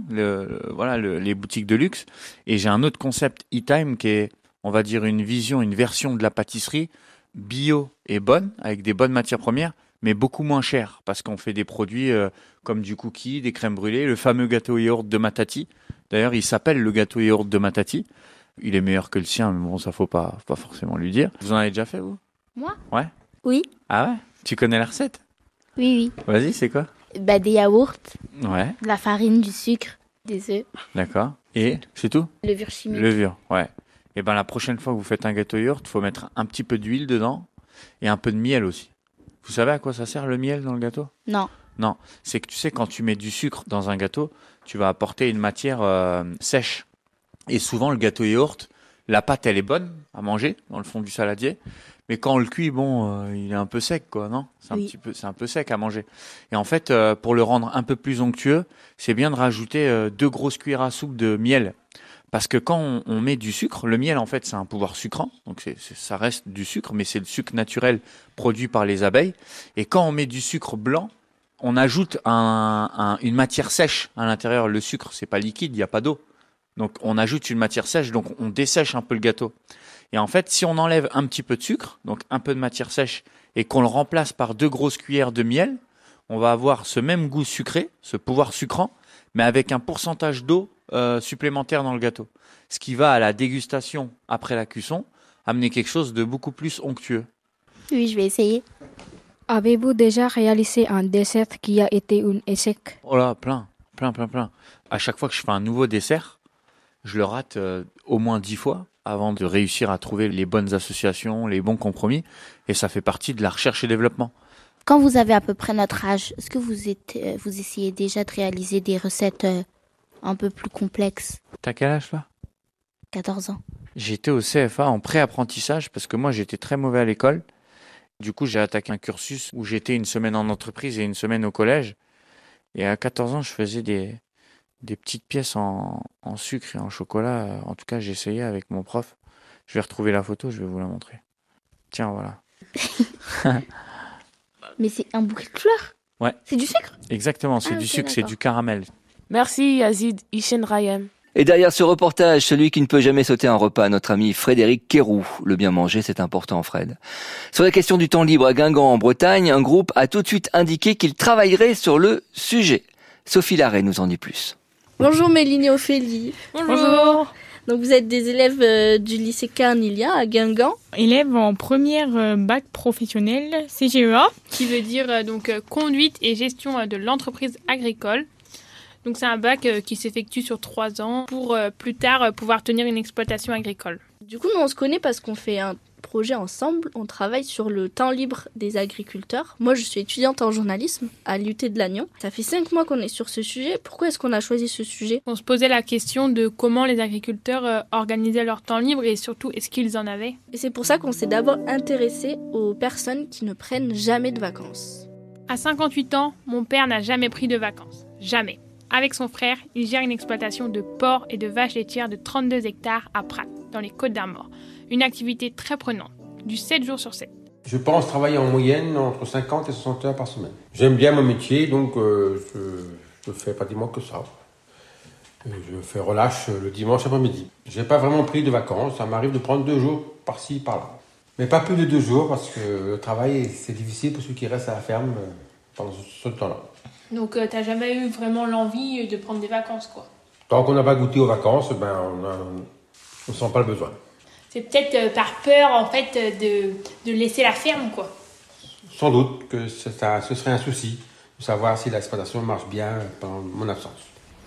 S17: les boutiques de luxe. Et j'ai un autre concept E-Time qui est, on va dire, une version de la pâtisserie bio et bonne, avec des bonnes matières premières, mais beaucoup moins chères parce qu'on fait des produits comme du cookie, des crèmes brûlées, le fameux gâteau yaourt de Matati. D'ailleurs, il s'appelle le gâteau yaourt de Matati. Il est meilleur que le sien, mais bon, ça faut pas forcément lui dire. Vous en avez déjà fait, vous ?
S27: Moi ?
S17: Ouais.
S27: Oui.
S17: Ah ouais ? Tu connais la recette ?
S27: Oui.
S17: Vas-y, c'est quoi ?
S27: Des yaourts,
S17: Ouais,
S27: de la farine, du sucre, des œufs,
S17: d'accord. Et c'est tout ?
S27: levure chimique.
S17: Levure, ouais. Et ben la prochaine fois que vous faites un gâteau yaourt, il faut mettre un petit peu d'huile dedans et un peu de miel aussi. Vous savez à quoi ça sert le miel dans le gâteau ?
S27: Non.
S17: Non, c'est que tu sais, quand tu mets du sucre dans un gâteau, tu vas apporter une matière sèche. Et souvent, le gâteau yaourt, la pâte, elle est bonne à manger dans le fond du saladier. Mais quand on le cuit, il est un peu sec, quoi, non ? C'est un peu sec à manger. Et en fait, pour le rendre un peu plus onctueux, c'est bien de rajouter 2 grosses cuillères à soupe de miel. Parce que quand on met du sucre, le miel, en fait, c'est un pouvoir sucrant. Donc, ça reste du sucre, mais c'est le sucre naturel produit par les abeilles. Et quand on met du sucre blanc, on ajoute une matière sèche à l'intérieur. Le sucre, c'est pas liquide, il n'y a pas d'eau. Donc, on ajoute une matière sèche, donc on dessèche un peu le gâteau. Et en fait, si on enlève un petit peu de sucre, donc un peu de matière sèche, et qu'on le remplace par 2 grosses cuillères de miel, on va avoir ce même goût sucré, ce pouvoir sucrant, mais avec un pourcentage d'eau supplémentaire dans le gâteau. Ce qui va à la dégustation après la cuisson amener quelque chose de beaucoup plus onctueux.
S27: Oui, je vais essayer.
S14: Avez-vous déjà réalisé un dessert qui a été un échec ?
S17: Oh là, plein. À chaque fois que je fais un nouveau dessert, je le rate au moins 10 fois avant de réussir à trouver les bonnes associations, les bons compromis. Et ça fait partie de la recherche et développement.
S27: Quand vous avez à peu près notre âge, est-ce que vous essayez déjà de réaliser des recettes un peu plus complexes ?
S17: T'as quel âge là ?
S27: 14 ans.
S17: J'étais au CFA en pré-apprentissage parce que moi j'étais très mauvais à l'école. Du coup j'ai attaqué un cursus où j'étais une semaine en entreprise et une semaine au collège. Et à 14 ans je faisais des petites pièces en sucre et en chocolat. En tout cas j'essayais avec mon prof. Je vais retrouver la photo, je vais vous la montrer. Tiens voilà.
S27: Mais c'est un bouquet de fleurs ?
S17: Ouais.
S27: C'est du sucre ?
S17: Exactement, c'est du sucre, c'est du caramel.
S26: Merci Yazid Ishen Rayem.
S3: Et derrière ce reportage, celui qui ne peut jamais sauter un repas, notre ami Frédéric Quéroux. Le bien manger, c'est important, Fred. Sur la question du temps libre à Guingamp, en Bretagne, un groupe a tout de suite indiqué qu'il travaillerait sur le sujet. Sophie Larrey nous en dit plus.
S2: Bonjour Méline et Ophélie.
S5: Bonjour.
S2: Donc vous êtes des élèves du lycée Carnilia à Guingamp.
S13: Élève en première bac professionnel CGEA, qui veut dire conduite et gestion de l'entreprise agricole. Donc c'est un bac qui s'effectue sur 3 ans pour plus tard pouvoir tenir une exploitation agricole.
S2: Du coup, nous on se connaît parce qu'on fait un projet ensemble. On travaille sur le temps libre des agriculteurs. Moi, je suis étudiante en journalisme à l'UT de Lannion. Ça fait 5 mois qu'on est sur ce sujet. Pourquoi est-ce qu'on a choisi ce sujet ?
S13: On se posait la question de comment les agriculteurs organisaient leur temps libre et surtout, est-ce qu'ils en avaient ?
S2: Et c'est pour ça qu'on s'est d'abord intéressé aux personnes qui ne prennent jamais de vacances.
S13: À 58 ans, mon père n'a jamais pris de vacances. Jamais. Avec son frère, il gère une exploitation de porcs et de vaches laitières de 32 hectares à Prat, dans les Côtes-d'Armor. Une activité très prenante, du 7 jours sur 7.
S15: Je pense travailler en moyenne entre 50 et 60 heures par semaine. J'aime bien mon métier, donc je fais pratiquement que ça. Je fais relâche le dimanche après-midi. Je n'ai pas vraiment pris de vacances, ça m'arrive de prendre 2 jours par-ci, par-là. Mais pas plus de 2 jours, parce que le travail, c'est difficile pour ceux qui restent à la ferme pendant ce temps-là.
S13: Donc, t'as jamais eu vraiment l'envie de prendre des vacances, quoi.
S15: Tant qu'on n'a pas goûté aux vacances, on ne sent pas le besoin.
S13: C'est peut-être par peur, en fait, de laisser la ferme, quoi.
S15: Sans doute que ce serait un souci de savoir si l'exploitation marche bien pendant mon absence.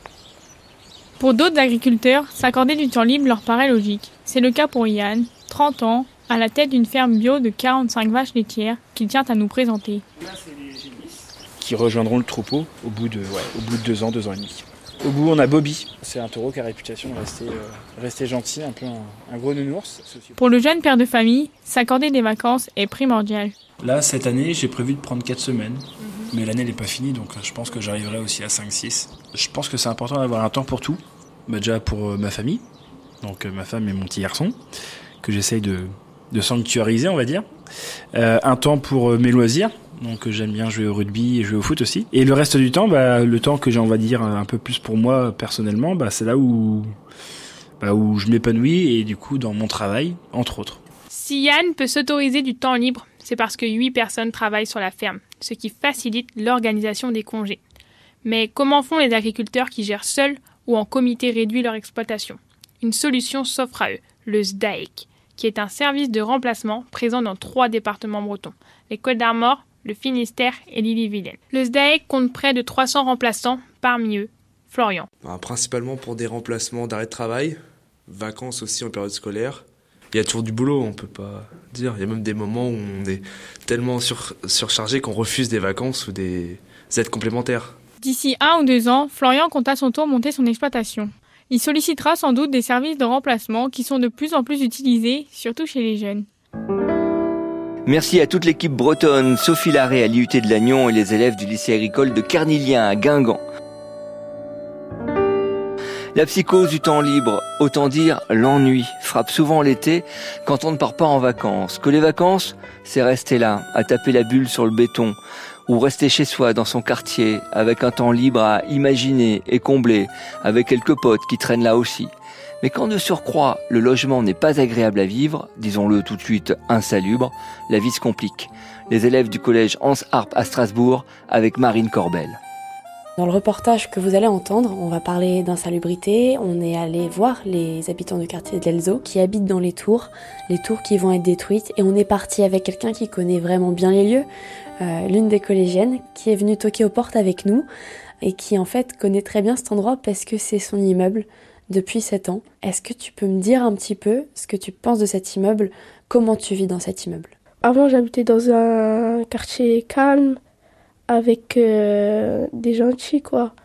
S13: Pour d'autres agriculteurs, s'accorder du temps libre leur paraît logique. C'est le cas pour Yann, 30 ans, à la tête d'une ferme bio de 45 vaches laitières qu'il tient à nous présenter.
S18: Là, c'est les génisses qui rejoindront le troupeau au bout de 2 ans, 2 ans et demi. Au bout, on a Bobby. C'est un taureau qui a réputation de rester gentil, un peu un gros nounours.
S13: Pour le jeune père de famille, s'accorder des vacances est primordial.
S18: Là, cette année, j'ai prévu de prendre 4 semaines. Mais l'année n'est pas finie, donc je pense que j'arriverai aussi à 5-6. Je pense que c'est important d'avoir un temps pour tout. Déjà pour ma famille, donc ma femme et mon petit garçon, que j'essaye de sanctuariser, on va dire. Un temps pour mes loisirs. Donc j'aime bien jouer au rugby et jouer au foot aussi. Et le reste du temps, le temps que j'ai, on va dire, un peu plus pour moi personnellement, c'est là où je m'épanouis et du coup dans mon travail, entre autres.
S13: Si Yann peut s'autoriser du temps libre, c'est parce que 8 personnes travaillent sur la ferme, ce qui facilite l'organisation des congés. Mais comment font les agriculteurs qui gèrent seuls ou en comité réduit leur exploitation ? Une solution s'offre à eux, le SDAEC, qui est un service de remplacement présent dans 3 départements bretons, les Côtes-d'Armor, le Finistère et l'Ille-et-Vilaine. Le SDAEC compte près de 300 remplaçants, parmi eux, Florian.
S1: Principalement pour des remplacements d'arrêt de travail, vacances aussi en période scolaire. Il y a toujours du boulot, on peut pas dire. Il y a même des moments où on est tellement surchargé qu'on refuse des vacances ou des aides complémentaires.
S13: D'ici 1 ou 2 ans, Florian compte à son tour monter son exploitation. Il sollicitera sans doute des services de remplacement qui sont de plus en plus utilisés, surtout chez les jeunes.
S3: Merci à toute l'équipe bretonne, Sophie Larrey à l'IUT de Lannion et les élèves du lycée agricole de Carnilien à Guingamp. La psychose du temps libre, autant dire l'ennui, frappe souvent l'été quand on ne part pas en vacances. Que les vacances, c'est rester là, à taper la bulle sur le béton, ou rester chez soi dans son quartier, avec un temps libre à imaginer et combler, avec quelques potes qui traînent là aussi. Mais quand de surcroît, le logement n'est pas agréable à vivre, disons-le tout de suite insalubre, la vie se complique. Les élèves du collège Hans Arp à Strasbourg avec Marine Corbel.
S4: Dans le reportage que vous allez entendre, on va parler d'insalubrité. On est allé voir les habitants du quartier de l'Elzo qui habitent dans les tours qui vont être détruites. Et on est parti avec quelqu'un qui connaît vraiment bien les lieux, l'une des collégiennes, qui est venue toquer aux portes avec nous et qui en fait connaît très bien cet endroit parce que c'est son immeuble depuis 7 ans. Est-ce que tu peux me dire un petit peu ce que tu penses de cet immeuble ? Comment tu vis dans cet immeuble ?
S2: Avant, j'habitais dans un quartier calme, avec des gentils, quoi.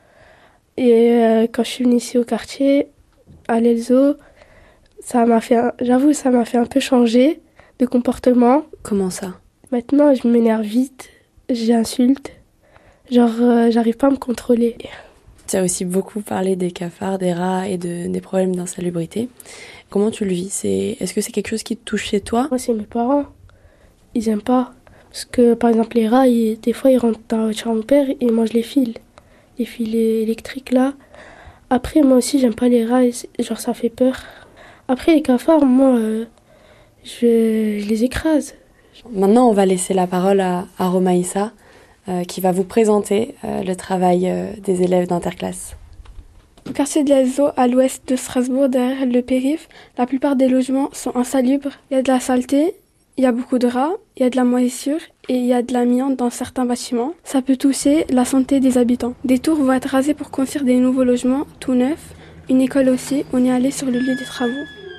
S2: Et quand je suis venue ici au quartier, à l'Elzo, ça m'a fait un peu changer de comportement.
S4: Comment ça ?
S2: Maintenant, je m'énerve vite, j'insulte, j'arrive pas à me contrôler.
S4: Tu as aussi beaucoup parlé des cafards, des rats et des problèmes d'insalubrité. Comment tu le vis ? Est-ce que c'est quelque chose qui te touche chez toi ?
S2: Moi, c'est mes parents. Ils aiment pas. Parce que, par exemple, les rats, des fois, ils rentrent dans la voiture à mon père et mangent les fils électriques, là. Après, moi aussi, j'aime pas les rats, ça fait peur. Après, les cafards, moi, je les écrase.
S4: Maintenant, on va laisser la parole à Romaïssa, qui va vous présenter le travail des élèves d'Interclasse.
S16: Au quartier de l'Elzo, à l'ouest de Strasbourg, derrière le périph', la plupart des logements sont insalubres. Il y a de la saleté. Il y a beaucoup de rats, il y a de la moisissure et il y a de l'amiante dans certains bâtiments. Ça peut toucher la santé des habitants. Des tours vont être rasées pour construire des nouveaux logements tout neufs. Une école aussi, on est allé sur le lieu des travaux.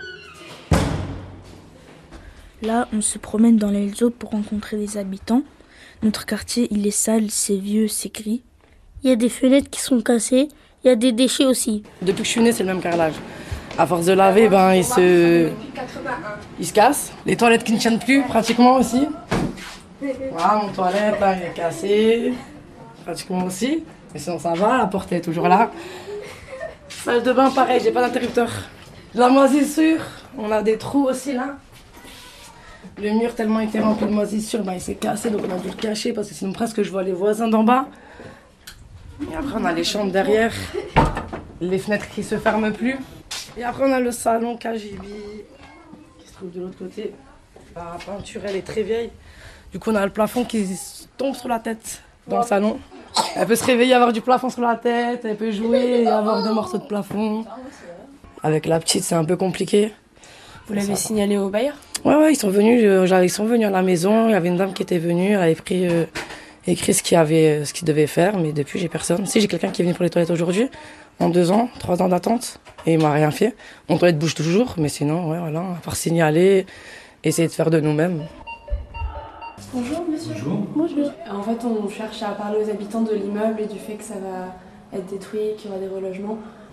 S20: Là, on se promène dans l'Elzo pour rencontrer les habitants. Notre quartier, il est sale, c'est vieux, c'est gris.
S21: Il y a des fenêtres qui sont cassées, il y a des déchets aussi.
S22: Depuis que je suis née, c'est le même carrelage. À force de laver, il se casse. Les toilettes qui ne tiennent plus, pratiquement aussi. Voilà, mon toilette, là, il est cassé. Pratiquement aussi. Mais sinon, ça va, la porte est toujours là. Salle de bain, pareil, j'ai pas d'interrupteur. De la moisissure, on a des trous aussi, là. Le mur, tellement il était rempli de moisissure, il s'est cassé, donc on a dû le cacher, parce que sinon, presque, je vois les voisins d'en bas. Et après, on a les chambres derrière. Les fenêtres qui se ferment plus. Et après, on a le salon KGB qui se trouve de l'autre côté. La peinture, elle est très vieille. Du coup, on a le plafond qui tombe sur la tête dans le salon. Elle peut se réveiller, avoir du plafond sur la tête. Elle peut jouer et avoir 2 morceaux de plafond. Avec la petite, c'est un peu compliqué.
S4: Vous l'avez signalé au bailleur ?
S22: Ouais, ils sont venus à la maison. Il y avait une dame qui était venue. Elle avait écrit ce qu'il devait faire. Mais depuis, j'ai personne. Si, j'ai quelqu'un qui est venu pour les toilettes aujourd'hui. En 2 ans, 3 ans d'attente, et il m'a rien fait. Mon toilette bouge toujours, mais sinon, voilà, à part signaler, essayer de faire de nous-mêmes.
S4: Bonjour monsieur.
S2: Bonjour.
S4: En fait, on cherche à parler aux habitants de l'immeuble et du fait que ça va être détruit, qu'il y aura des relogements.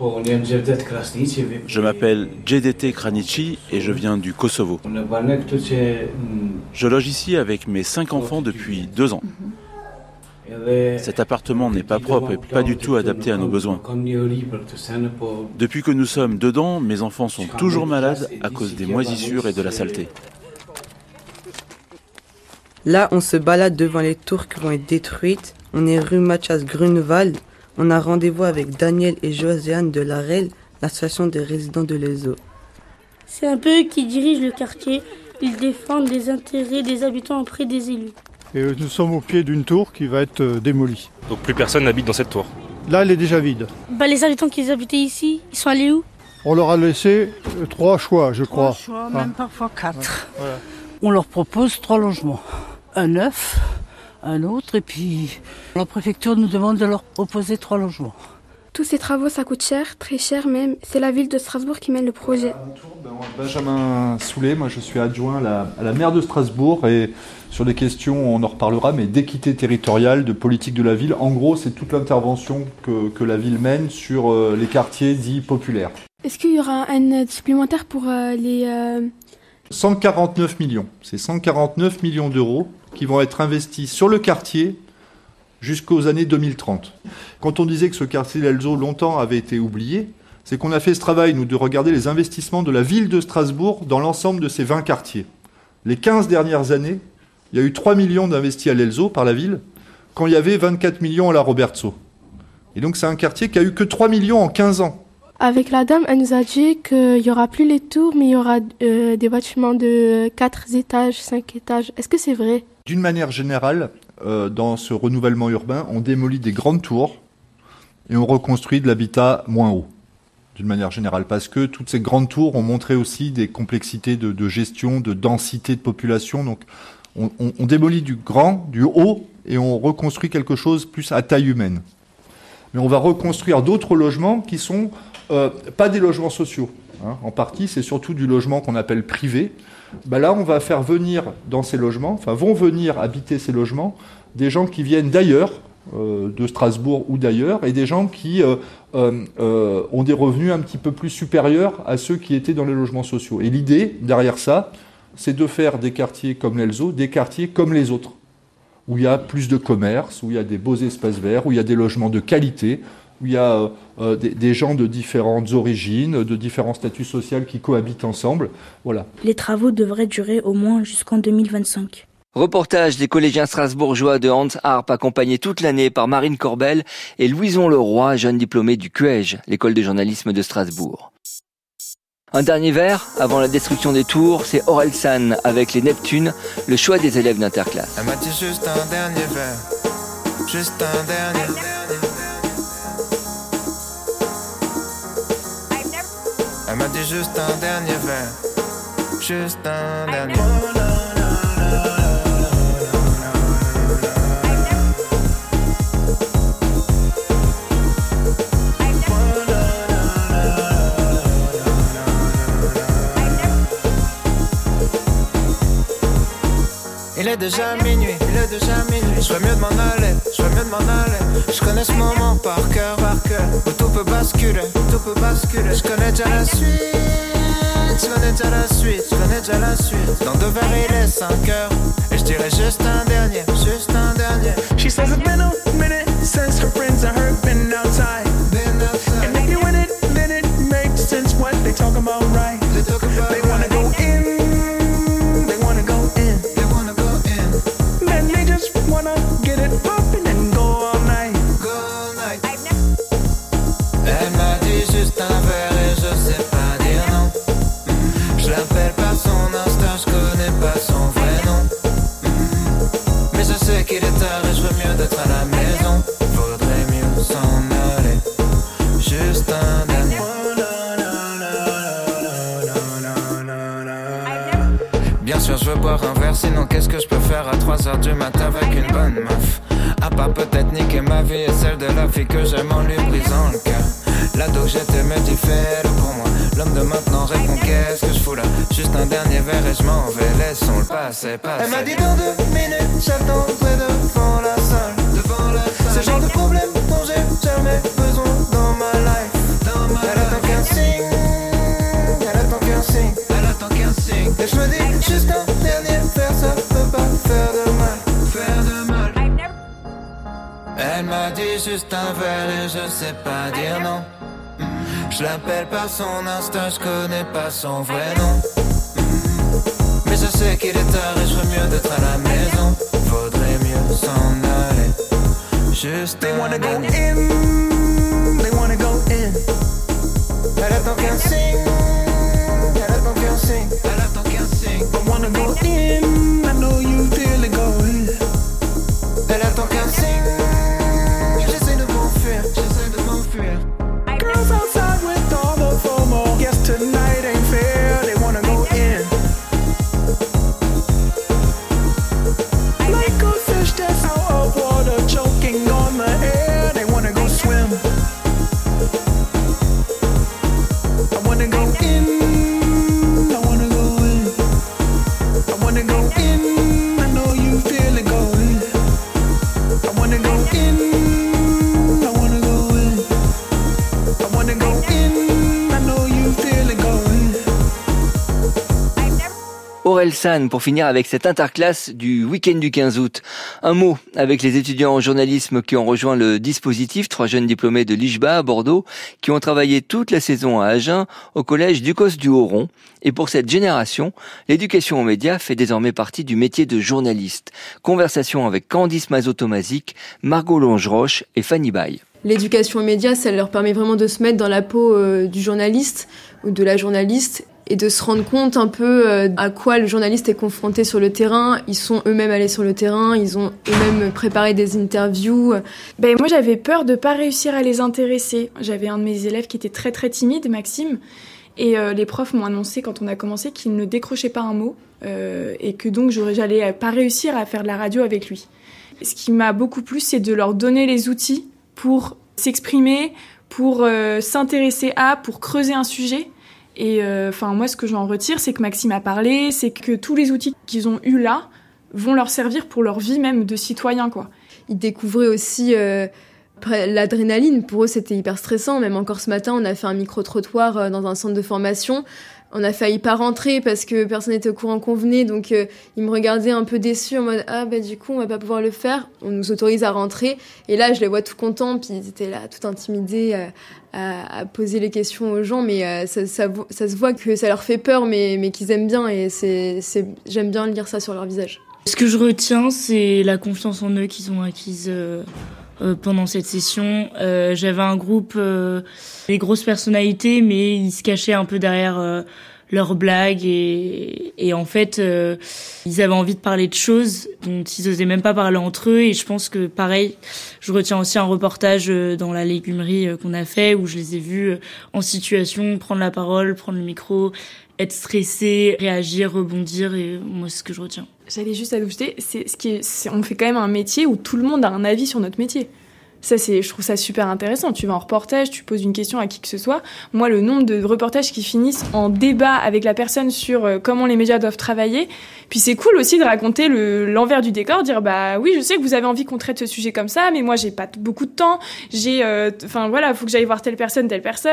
S23: Je m'appelle JDT Kranici et je viens du Kosovo. Je loge ici avec mes 5 enfants depuis 2 ans. Cet appartement n'est pas propre et pas du tout adapté à nos besoins. Depuis que nous sommes dedans, mes enfants sont toujours malades à cause des moisissures et de la saleté.
S6: Là, on se balade devant les tours qui vont être détruites. On est rue Mathias Grunewald. On a rendez-vous avec Daniel et Josiane de l'AREL, l'association des résidents de l'Elzo.
S21: C'est un peu eux qui dirigent le quartier. Ils défendent les intérêts des habitants auprès des élus.
S7: Et nous sommes au pied d'une tour qui va être démolie.
S8: Donc plus personne n'habite dans cette tour?
S7: Là, elle est déjà vide.
S21: Les habitants qui habitaient ici, ils sont allés où?
S7: On leur a laissé 3 choix, je crois.
S9: 3 choix, même parfois 4.
S7: Voilà.
S9: On leur propose 3 logements. Un neuf, un autre, et puis la préfecture nous demande de leur proposer 3 logements.
S16: Tous ces travaux, ça coûte cher, très cher même. C'est la ville de Strasbourg qui mène le projet.
S10: Benjamin Soulet, moi je suis adjoint à la maire de Strasbourg et sur des questions, on en reparlera, mais d'équité territoriale, de politique de la ville. En gros, c'est toute l'intervention que la ville mène sur les quartiers dits populaires.
S16: Est-ce qu'il y aura une aide supplémentaire pour les...
S10: 149 millions. C'est 149 millions d'euros qui vont être investis sur le quartier jusqu'aux années 2030. Quand on disait que ce quartier d'Elzo longtemps avait été oublié, c'est qu'on a fait ce travail, nous, de regarder les investissements de la ville de Strasbourg dans l'ensemble de ces 20 quartiers. Les 15 dernières années, il y a eu 3 millions d'investis à l'Elzo par la ville, quand il y avait 24 millions à la Robertso. Et donc c'est un quartier qui a eu que 3 millions en 15 ans.
S2: Avec la dame, elle nous a dit qu'il n'y aura plus les tours, mais il y aura des bâtiments de 4 étages, 5 étages. Est-ce que c'est vrai?
S10: D'une manière générale, dans ce renouvellement urbain, on démolit des grandes tours et on reconstruit de l'habitat moins haut. D'une manière générale, parce que toutes ces grandes tours ont montré aussi des complexités de gestion, de densité de population. Donc on démolit du grand, du haut, et on reconstruit quelque chose plus à taille humaine. Mais on va reconstruire d'autres logements qui sont pas des logements sociaux. Hein. En partie, c'est surtout du logement qu'on appelle privé. Là, on va faire venir dans ces logements, vont venir habiter ces logements, des gens qui viennent d'ailleurs, de Strasbourg ou d'ailleurs, et des gens qui ont des revenus un petit peu plus supérieurs à ceux qui étaient dans les logements sociaux. Et l'idée, derrière ça, c'est de faire des quartiers comme l'Elzo, des quartiers comme les autres, où il y a plus de commerce, où il y a des beaux espaces verts, où il y a des logements de qualité, où il y a des gens de différentes origines, de différents statuts sociaux qui cohabitent ensemble. Voilà.
S20: Les travaux devraient durer au moins jusqu'en 2025.
S3: Reportage des collégiens strasbourgeois de Hans Harp, accompagnés toute l'année par Marine Corbel et Louison Leroy, jeune diplômé du CUEJ, l'école de journalisme de Strasbourg. Un dernier vers, avant la destruction des tours, c'est Orelsan avec les Neptunes, le choix des élèves d'interclasse.
S19: Elle m'a dit juste un dernier verre, juste un dernier. Elle m'a dit juste un dernier verre, juste un dernier. Il est déjà minuit, je ferais mieux de m'en aller, je connais ce moment par cœur, où tout peut basculer, je connais déjà la suite, dans 2 verres il est 5 heures, et je dirais juste un dernier.
S24: She says it's been a minute since her friends and her been outside, and maybe when it makes sense what they talk about, right? They wanna go in. Wanna get it poppin' and go all night.
S19: Elle m'a dit juste un verre et je sais pas dire non. Je l'appelle par son Insta, je connais pas son vrai nom. Mais je sais qu'il est tard et je veux mieux d'être à la maison. Faudrait mieux s'en aller. Juste un dernier. Bien sûr je veux boire un verre, sinon qu'est-ce que je peux faire à 3h du matin avec une bonne meuf? À part peut-être niquer ma vie et celle de la fille que j'aime en lui brisant le cœur. L'ado que j'étais me dit fais-le pour moi. L'homme de maintenant répond qu'est-ce que je fous là? Juste un dernier verre et je m'en vais, laissons le passer. Elle m'a dit dans 2 minutes, j'attendrai devant la salle. C'est le genre de problème dont j'ai jamais besoin dans ma life. Elle attend qu'un signe, et je me dis juste un dernier verre, ça peut pas faire de mal. Elle m'a dit juste un verre et je sais pas dire non. Je l'appelle par son Insta, je connais pas son vrai nom. Mais je je sais qu'il est tard et je ferais mieux d'être à la maison. Faudrait mieux s'en aller. Juste
S24: They wanna go in, they wanna go in.
S19: Elle attend qu'un signe, elle attend qu'un signe, elle attend qu'un signe.
S24: I wanna go in, I know you feel it going.
S19: Elle attend qu'un signe. J'essaie de m'enfuir, j'essaie de m'enfuir.
S24: Girls outside with all the FOMO. Guess tonight ain't fair, they wanna go in. Like a fish that's out of water, choking on the air, they wanna go swim. I wanna go in, I wanna go in. I wanna go in, I know you feel it going. I wanna go in, I wanna go in. I wanna go in, I know you feel it going.
S3: Orelsan, pour finir avec cette interclasse du week-end du 15 août. Un mot avec les étudiants en journalisme qui ont rejoint le dispositif, 3 jeunes diplômés de l'IJBA à Bordeaux, qui ont travaillé toute la saison à Agen, au collège Ducos du Haut-Rond. Et pour cette génération, l'éducation aux médias fait désormais partie du métier de journaliste. Conversation avec Candice Mazot-Tomazic, Margot Longeroche et Fanny Baye.
S8: L'éducation aux médias, ça leur permet vraiment de se mettre dans la peau du journaliste ou de la journaliste et de se rendre compte un peu à quoi le journaliste est confronté sur le terrain. Ils sont eux-mêmes allés sur le terrain, ils ont eux-mêmes préparé des interviews.
S16: Moi, j'avais peur de pas réussir à les intéresser. J'avais un de mes élèves qui était très très timide, Maxime, et les profs m'ont annoncé quand on a commencé qu'il ne décrochait pas un mot et que donc j'allais pas réussir à faire de la radio avec lui. Ce qui m'a beaucoup plu, c'est de leur donner les outils pour s'exprimer, pour s'intéresser pour creuser un sujet. Et moi, ce que j'en retire, c'est que Maxime a parlé, c'est que tous les outils qu'ils ont eus là vont leur servir pour leur vie même de citoyen, quoi.
S8: Ils découvraient aussi l'adrénaline. Pour eux, c'était hyper stressant. Même encore ce matin, on a fait un micro-trottoir dans un centre de formation. On a failli pas rentrer parce que personne n'était au courant qu'on venait, donc ils me regardaient un peu déçus en mode du coup on va pas pouvoir le faire, on nous autorise à rentrer. Et là je les vois tout contents, puis ils étaient là tout intimidés à poser les questions aux gens, mais ça se voit que ça leur fait peur, mais qu'ils aiment bien, et j'aime bien lire ça sur leur visage.
S20: Ce que je retiens, c'est la confiance en eux qu'ils ont acquise pendant cette session. J'avais un groupe des grosses personnalités, mais ils se cachaient un peu derrière leurs blagues et en fait ils avaient envie de parler de choses dont ils osaient même pas parler entre eux. Et je pense que pareil, je retiens aussi un reportage dans la légumerie qu'on a fait, où je les ai vus en situation, prendre la parole, prendre le micro, être stressés, réagir, rebondir, et moi c'est ce que je retiens.
S16: J'allais juste ajouter, on fait quand même un métier où tout le monde a un avis sur notre métier. Ça, je trouve ça super intéressant. Tu vas en reportage, tu poses une question à qui que ce soit. Moi, le nombre de reportages qui finissent en débat avec la personne sur comment les médias doivent travailler. Puis c'est cool aussi de raconter l'envers du décor, dire oui, je sais que vous avez envie qu'on traite ce sujet comme ça, mais moi j'ai pas beaucoup de temps. Faut que j'aille voir telle personne.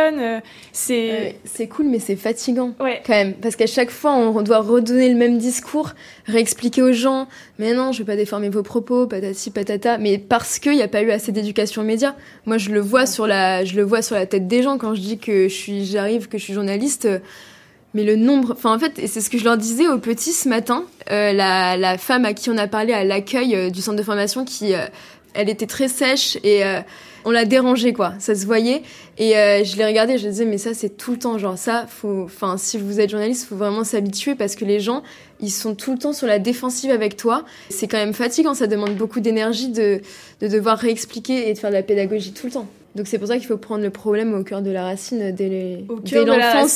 S16: C'est
S8: cool, mais c'est fatigant quand même, parce qu'à chaque fois on doit redonner le même discours, réexpliquer aux gens. Mais non, je vais pas déformer vos propos, patati patata. Mais parce qu'il y a pas eu assez d'éducation aux médias. Moi, je le vois sur la tête des gens quand je dis que je suis journaliste. Mais le nombre, et c'est ce que je leur disais aux petits ce matin, la femme à qui on a parlé à l'accueil du centre de formation, elle était très sèche et on l'a dérangée, quoi. Ça se voyait. Et je l'ai regardée, je disais, mais ça, c'est tout le temps. Genre, ça, si vous êtes journaliste, faut vraiment s'habituer, parce que les gens, ils sont tout le temps sur la défensive avec toi. C'est quand même fatigant, ça demande beaucoup d'énergie de devoir réexpliquer et de faire de la pédagogie tout le temps. Donc c'est pour ça qu'il faut prendre le problème au cœur de la racine dès l'enfance.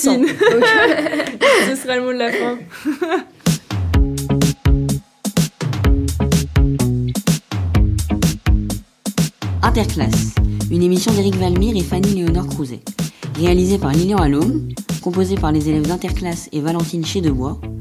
S16: Ce sera le mot de la fin.
S11: Interclasse, une émission d'Éric Valmire et Fanny Léonore Crouzet. Réalisée par Lilian Allôme, composée par les élèves d'Interclasse et Valentine Chédebois,